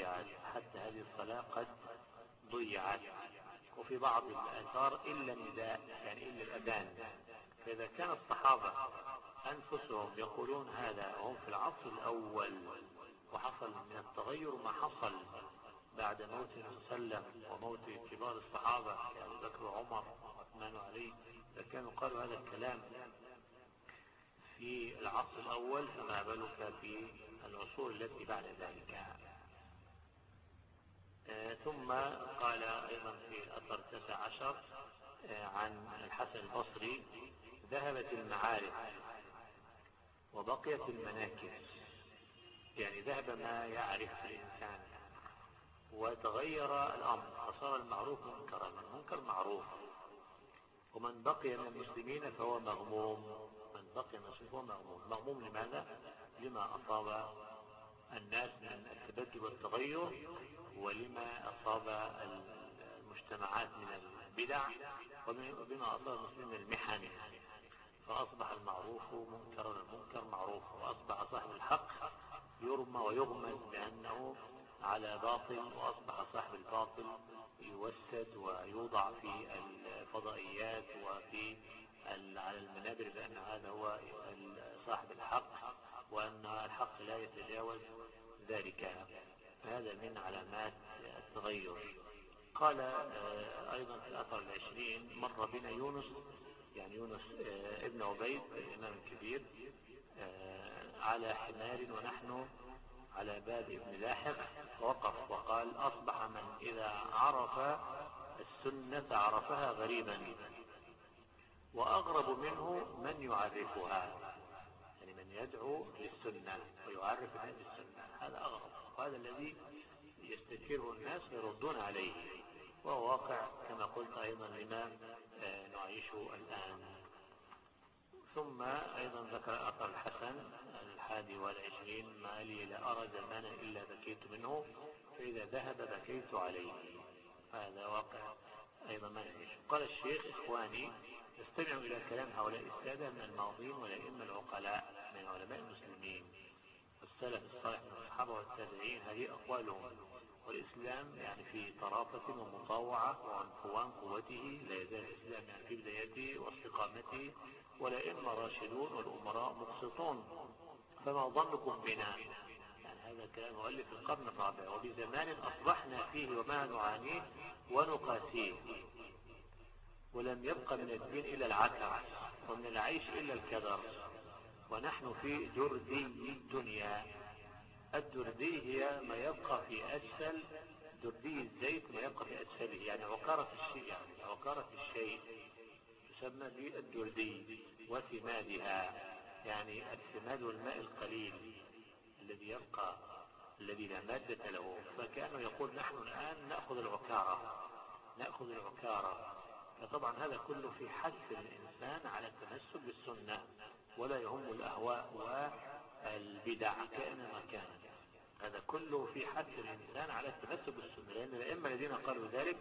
قد ضيعت. وفي بعض الآثار إلا النداء، يعني إلا الأذان. فإذا كان الصحابة أنفسهم يقولون هذا وهم في العصر الأول، وحصل من التغير ما حصل بعد موت النبي صلى الله عليه وسلم وموت كبار الصحابة كأبي بكر وعمر وعثمان وعلي، إذا كانوا قالوا هذا الكلام في العصر الأول، فما بالك في العصور التي بعد ذلك. ثم قال أيضا في الأثر 19 عن الحسن البصري: ذهبت المعارف وبقيت المناكب، يعني ذهب ما يعرف الإنسان وتغير الأمر، فصار المعروف منكرا، المنكر معروف. ومن بقي من المسلمين فهو مغموم. مغموم لماذا؟ لما أصاب الناس من التبدل والتغير، ولما أصاب المجتمعات من البدع، وبما أصاب المسلمين من المحن. فأصبح المعروف منكرا والمنكر معروف، وأصبح صاحب الحق يرمى ويغمز بأنه على باطل، وأصبح صاحب الباطل يوسد ويوضع في الفضائيات وفي على المنابر بأن هذا هو صاحب الحق، وأن الحق لا يتجاوز ذلك. هذا من علامات التغير. قال أيضا في الأثر 20: مر بنا يونس، يعني يونس ابن عبيد الإمام الكبير، على حمار ونحن على باب ابن لاحق، فوقف وقال: أصبح من إذا عرف السنة عرفها غريبا، وأغرب منه من يعرفها، يعني من يدعو للسنة ويعرف الناس بالسنة، هذا أغرب، وهذا الذي يستكره الناس ويردون عليه، وهو واقع كما قلت أيضا لما نعيشه الآن. ثم أيضا ذكر أثر الحسن 21: ما لي لا أرى زمانا إلا بكيت منه، فإذا ذهب بكيت عليه. هذا واقع أيضا ما نعيش. قال الشيخ: إخواني، استمعوا إلى كلام هؤلاء السادة من الماضين والأئمة العقلاء من علماء المسلمين والسلف الصالح من الصحابة والتابعين، هذه أقوالهم. والإسلام يعني في طرافة ومطاوعة وعنفوان قوته، لا يزال الإسلام يعني في بدايته واستقامته، والأئمة راشدون والأمراء مقسطون، فما ظنكم بنا؟ يعني هذا كلام مؤلف القرن الرابع: وبزمان أصبحنا فيه وما نعانيه ونقاسيه، ولم يبق من الدين إلا العكر، ومن العيش إلا الكدر، ونحن في دردي الدنيا. الدردي هي ما يبقى في أسفل، دردي الزيت ما يبقى في أسفله، يعني عكارة الشيء، يعني عكارة الشيء تسمى بالدردي. وثمادها، يعني الثماد والماء القليل الذي يبقى، الذي لا مادة له. فكأنه يقول: نحن الآن نأخذ العكارة. فطبعا هذا كله في حث الإنسان على التمسك بالسنة، ولا يهم الأهواء والبدع كائنما كان. هذا كله في حث الإنسان على التمسك بالسنة، لأن الأئمة الذين قالوا ذلك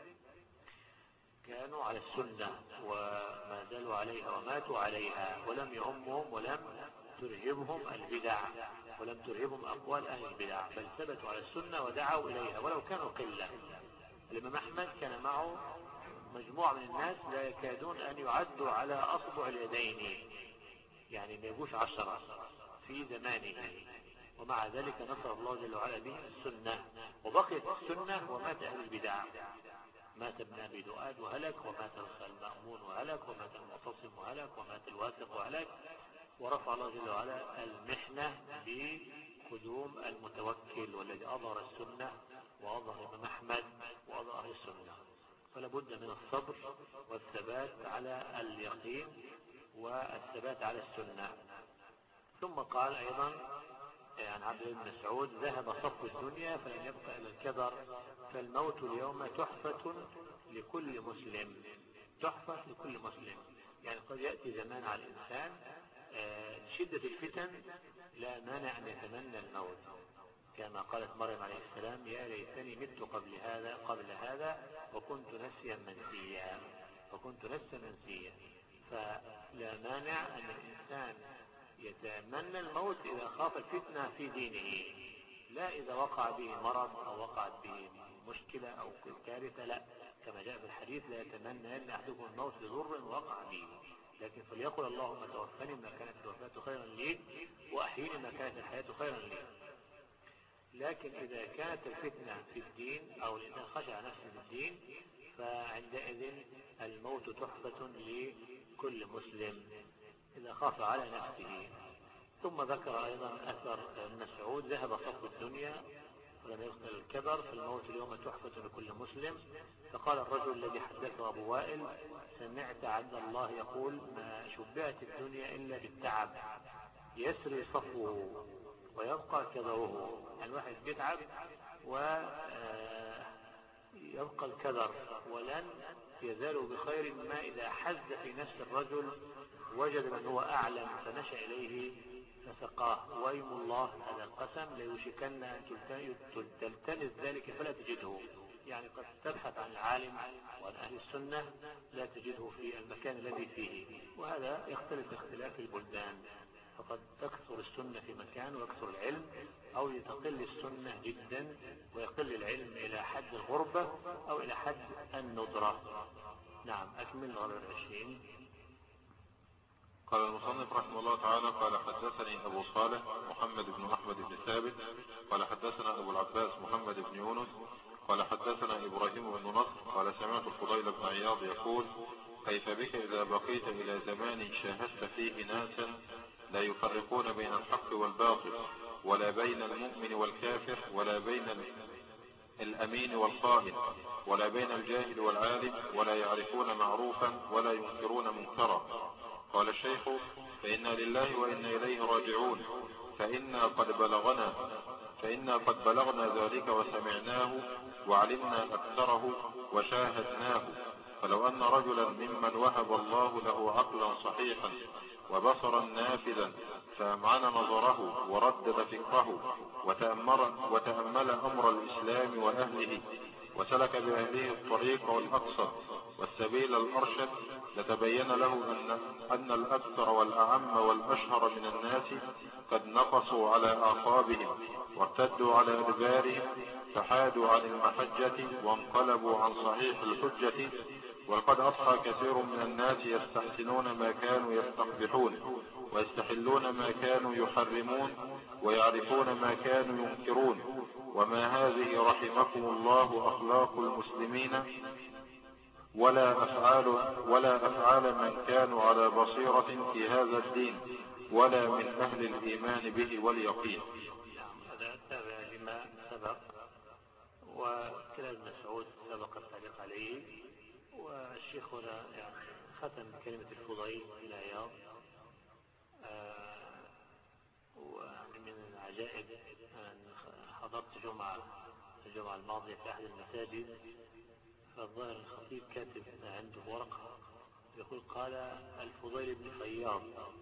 كانوا على السنة وما زالوا عليها وماتوا عليها، ولم يهمهم ولم ترهبهم البدع، ولم ترهبهم أقوال أهل البدع، بل ثبتوا على السنة ودعوا إليها ولو كانوا قلة. الإمام أحمد كان معه مجموعة من الناس لا يكادون أن يعدوا على أصبع اليدين، يعني ما يجوش 10 في زمانه، ومع ذلك نصر الله جل وعلا بهم السنة، وبقيت السنة ومات أهل البدع. مات ابن أبي دؤاد وهلك، ومات المأمون وهلك، ومات المعتصم وهلك، ومات الواثق وهلك، ورفع الله جل وعلا المحنة بقدوم المتوكل والذي أظهر السنة وأظهر الإمام أحمد وأظهر أهل السنة. فلا بد من الصبر والثبات على اليقين والثبات على السنة. ثم قال أيضا عن عبد الله بن مسعود: ذهب صف الدنيا فلن يبقى إلا الكدر، فالموت اليوم تحفة لكل مسلم. تحفة لكل مسلم، يعني قد يأتي زمان على الإنسان شدة الفتن لا مانع أن يتمنى الموت، كما قالت مريم عليه السلام: يا ليتني مت قبل هذا وكنت نسيا منسيا. فلا مانع أن الإنسان يتمنى الموت إذا خاف الفتنة في دينه، لا إذا وقع به مرض أو وقعت به مشكلة أو كارثة، لا، كما جاء في الحديث: لا يتمنى أن أحدكم الموت لضر وقع به، لكن فليقل: اللهم توفني ما كانت الوفاة خيرا لي وأحييني ما كانت الحياة خيرا لي. لكن إذا كانت الفتنة في الدين أو الإنسان خشع نفسه في الدين، فعندئذ الموت تحفة لكل مسلم إذا خاف على نفسه. ثم ذكر أيضا أثر ابن مسعود: ذهب صف الدنيا ولم يبق الكبر، فالموت اليوم تحفة لكل مسلم. فقال الرجل الذي حدثه أبو وائل: سمعت عبد الله يقول: ما شبهت الدنيا إلا بالتعب، يسري صفوه ويبقى كدره. يعني واحد بيتعب ويبقى الكدر، ولن يزال بخير ما إذا حز في نفس الرجل وجد من هو أعلم فنشأ إليه فسقاه. وأيم الله، هذا القسم، ليوشكن أن تلتمس ذلك فلا تجده. يعني قد تبحث عن العالم وعن أهل السنة لا تجده في المكان الذي فيه، وهذا يختلف اختلاف البلدان، فقد تكثر السنة في مكان ويكثر العلم، أو تقل السنة جدا ويقل العلم إلى حد الغربة أو إلى حد الندرة. نعم، أكمل غير 20. قال المصنف رحمه الله تعالى: قال حدثني أبو صالح محمد بن أحمد بن ثابت قال حدثنا أبو العباس محمد بن يونس قال حدثنا إبراهيم بن نصر قال سمعت الفضيل بن عياض يقول: كيف بك إذا بقيت إلى زمان شاهدت فيه ناسا لا يفرقون بين الحق والباطل، ولا بين المؤمن والكافر، ولا بين الأمين والخائن، ولا بين الجاهل والعالم، ولا يعرفون معروفا ولا ينكرون منكرا. قال الشيخ: فإنا لله وإنا إليه راجعون، فإنا قد بلغنا ذلك وسمعناه وعلمنا أكثره وشاهدناه. فلو أن رجلا ممن وهب الله له عقلا صحيحا وبصرا نافذا فأمعن نظره وردد فكره وتأمل أمر الإسلام وأهله وسلك بأهله الطريق والأقصد والسبيل الأرشد، لتبين له أن الأكثر والأعم والأشهر من الناس قد نقصوا على أعقابهم وارتدوا على أدبارهم، فحادوا عن المحجة وانقلبوا عن صحيح الحجة. ولقد أصبح كثير من الناس يستحسنون ما كانوا يستقبحون، ويستحلون ما كانوا يحرمون، ويعرفون ما كانوا ينكرون. وما هذه رحمكم الله أخلاق المسلمين ولا أفعال من كانوا على بصيرة في هذا الدين ولا من أهل الإيمان به واليقين. هذا تابع لما سبق، وكلام ابن مسعود سبق التعليق عليه، والشيخ هنا يعني ختم بكلمة الفضيل بن عياض. ويعني من العجائب أن حضرت الجمعة الماضية في أحد المساجد، فالظاهر الخطيب كاتب عنده ورقة يقول: قال الفضيل بن فياض،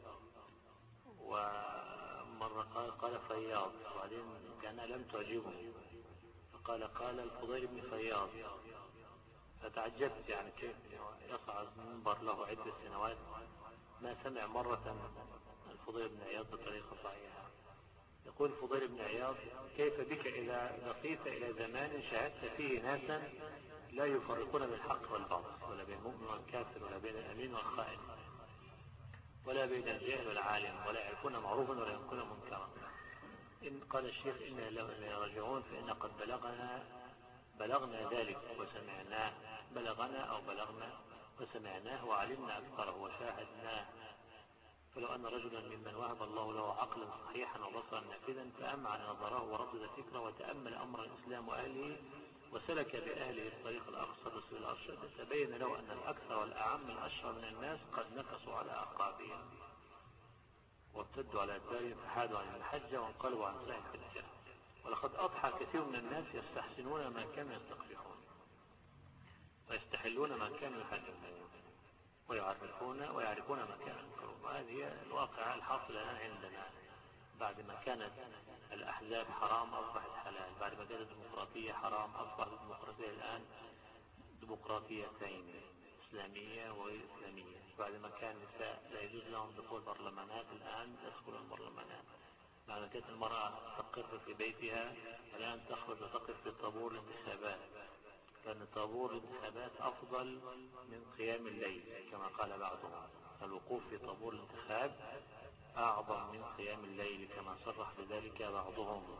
ومرة قال فياض، وبعدين كأنها لم تعجبه فقال الفضيل بن فياض. فتعجبت يعني كيف يصعد منبر له عدة سنوات ما سمع مرة الفضيل بن عياض بطريقة صحيحة. يقول الفضيل بن عياض: كيف بك إذا بقيت إلى زمان شاهدت فيه ناسا لا يفرقون بين الحق والباطل، ولا بين المؤمن والكافر، ولا بين الأمين والخائن، ولا بين الجاهل والعالم، ولا يعرفون معروفا ولا ينكرون منكرا. إن قال الشيخ: إنا لله راجعون، فإن قد بلغنا ذلك وسمعناه، بلغنا وسمعناه وعلمنا أكثره وشاهدناه. ولو أن رجلا ممن وهب الله له عقلا صحيحا وبصرا نافذا فأمعن نظره وردد فكره وتأمل أمر الإسلام وأهله وسلك بأهله الطريق الأقصر لسبيل الأرشاد تبين له أن الأكثر والأعم الأشهر من الناس قد نكصوا على أعقابهم وارتدوا على أدبارهم فحادوا عن المحجة وانقلبوا عن ساعة الحجة. ولقد أضحى كثير من الناس يستحسنون ما كانوا يستقبحون ويستحلون ما كانوا يحرمون ويعرفون ما كانوا ينكرون. وهذه هي الواقع الحاصل الآن عندنا. بعد ما كانت الأحزاب حرام أصبحت حلال، بعد ما كانت الديمقراطية حرام أصبحت الديمقراطية الآن ديمقراطيتين إسلامية وغير إسلامية. بعد ما كان النساء لا يجوز لهم دخول برلمانات الآن يدخلون البرلمانات. بعد ما كانت المرأة تقر في بيتها الآن تخرج وتقف في طابور الانتخابات، لأن طابور الانتخابات أفضل من قيام الليل كما قال بعضهم. الوقوف في طابور الانتخاب أعظم من قيام الليل كما صرح بذلك بعضهم.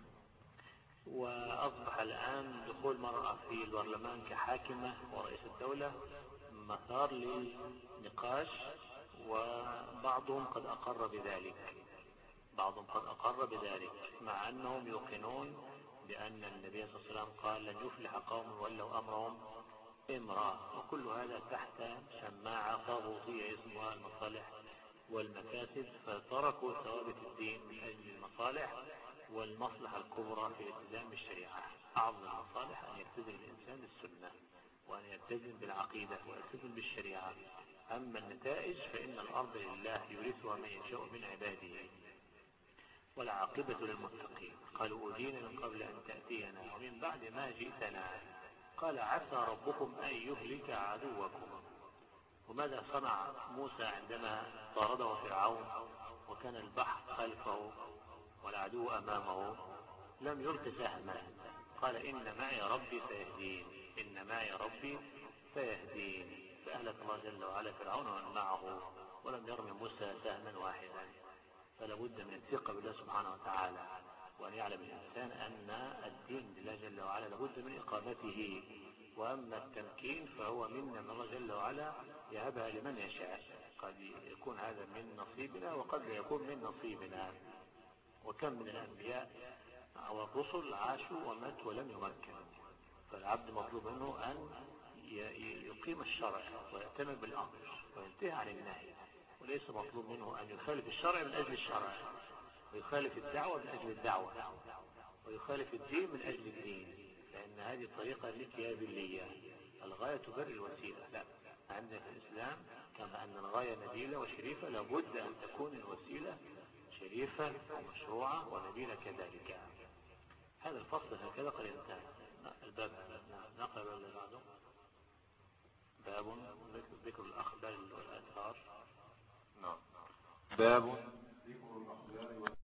وأصبح الآن دخول المرأة في البرلمان كحاكمة ورئيس الدولة مثار للنقاش، وبعضهم قد أقر بذلك مع أنهم يوقنون بأن النبي صلى الله عليه وسلم قال لن يفلح قوم ولوا أمرهم امرأة. وكل هذا تحت شماعة طاغوتية اسمها المصالح والمكاسب، فتركوا ثوابت الدين من أجل المصالح والمصلحة الكبرى في الالتزام بالشريعة. أعظم المصالح أن يلتزم الإنسان بالسنة وأن يلتزم بالعقيدة ويلتزم بالشريعة. أما النتائج فإن الأرض لله يورثها من يشاء من عباده والعاقبة للمتقين. قالوا أوذينا من قبل أن تأتينا ومن بعد ما جئتنا قال عسى ربكم أن يهلك عدوكم. وماذا صنع موسى عندما طارده فرعون وكان البحر خلفه والعدو أمامه؟ لم يلق سهما، قال إن معي ربي سيهدين فأهلك الله جل وعلا فرعون ومن معه ولم يرمي موسى سهما واحدا. فلا بد من الثقة بالله سبحانه وتعالى، وأن يعلم الإنسان أن الدين لله جل وعلا لابد من إقامته. وأما التمكين فهو منا من الله جل وعلا يهبها لمن يشاء، قد يكون هذا من نصيبنا وقد لا يكون من نصيبنا. وكم من الأنبياء أو الرسل عاشوا وماتوا ولم يمكنوا. فالعبد مطلوب منه أن يقيم الشرع ويأتمر بالأمر وينتهي عن النهي، وليس مطلوب منه أن يخالف الشرع من أجل الشرع، ويخالف الدعوة من أجل الدعوة، ويخالف الدين من أجل الدين، لأن هذه طريقة مكيافيلية. الغاية تبرر الوسيلة. لا، عندنا في الإسلام كما أن الغاية نبيلة وشريفة لابد أن تكون الوسيلة شريفة ومشروعة ونبيلة كذلك. هذا الفصل هكذا قد انتهى. الباب هذا نقل اللي بعده باب ذكر الأخبار والآثار. نعم. باب ذكر الأخبار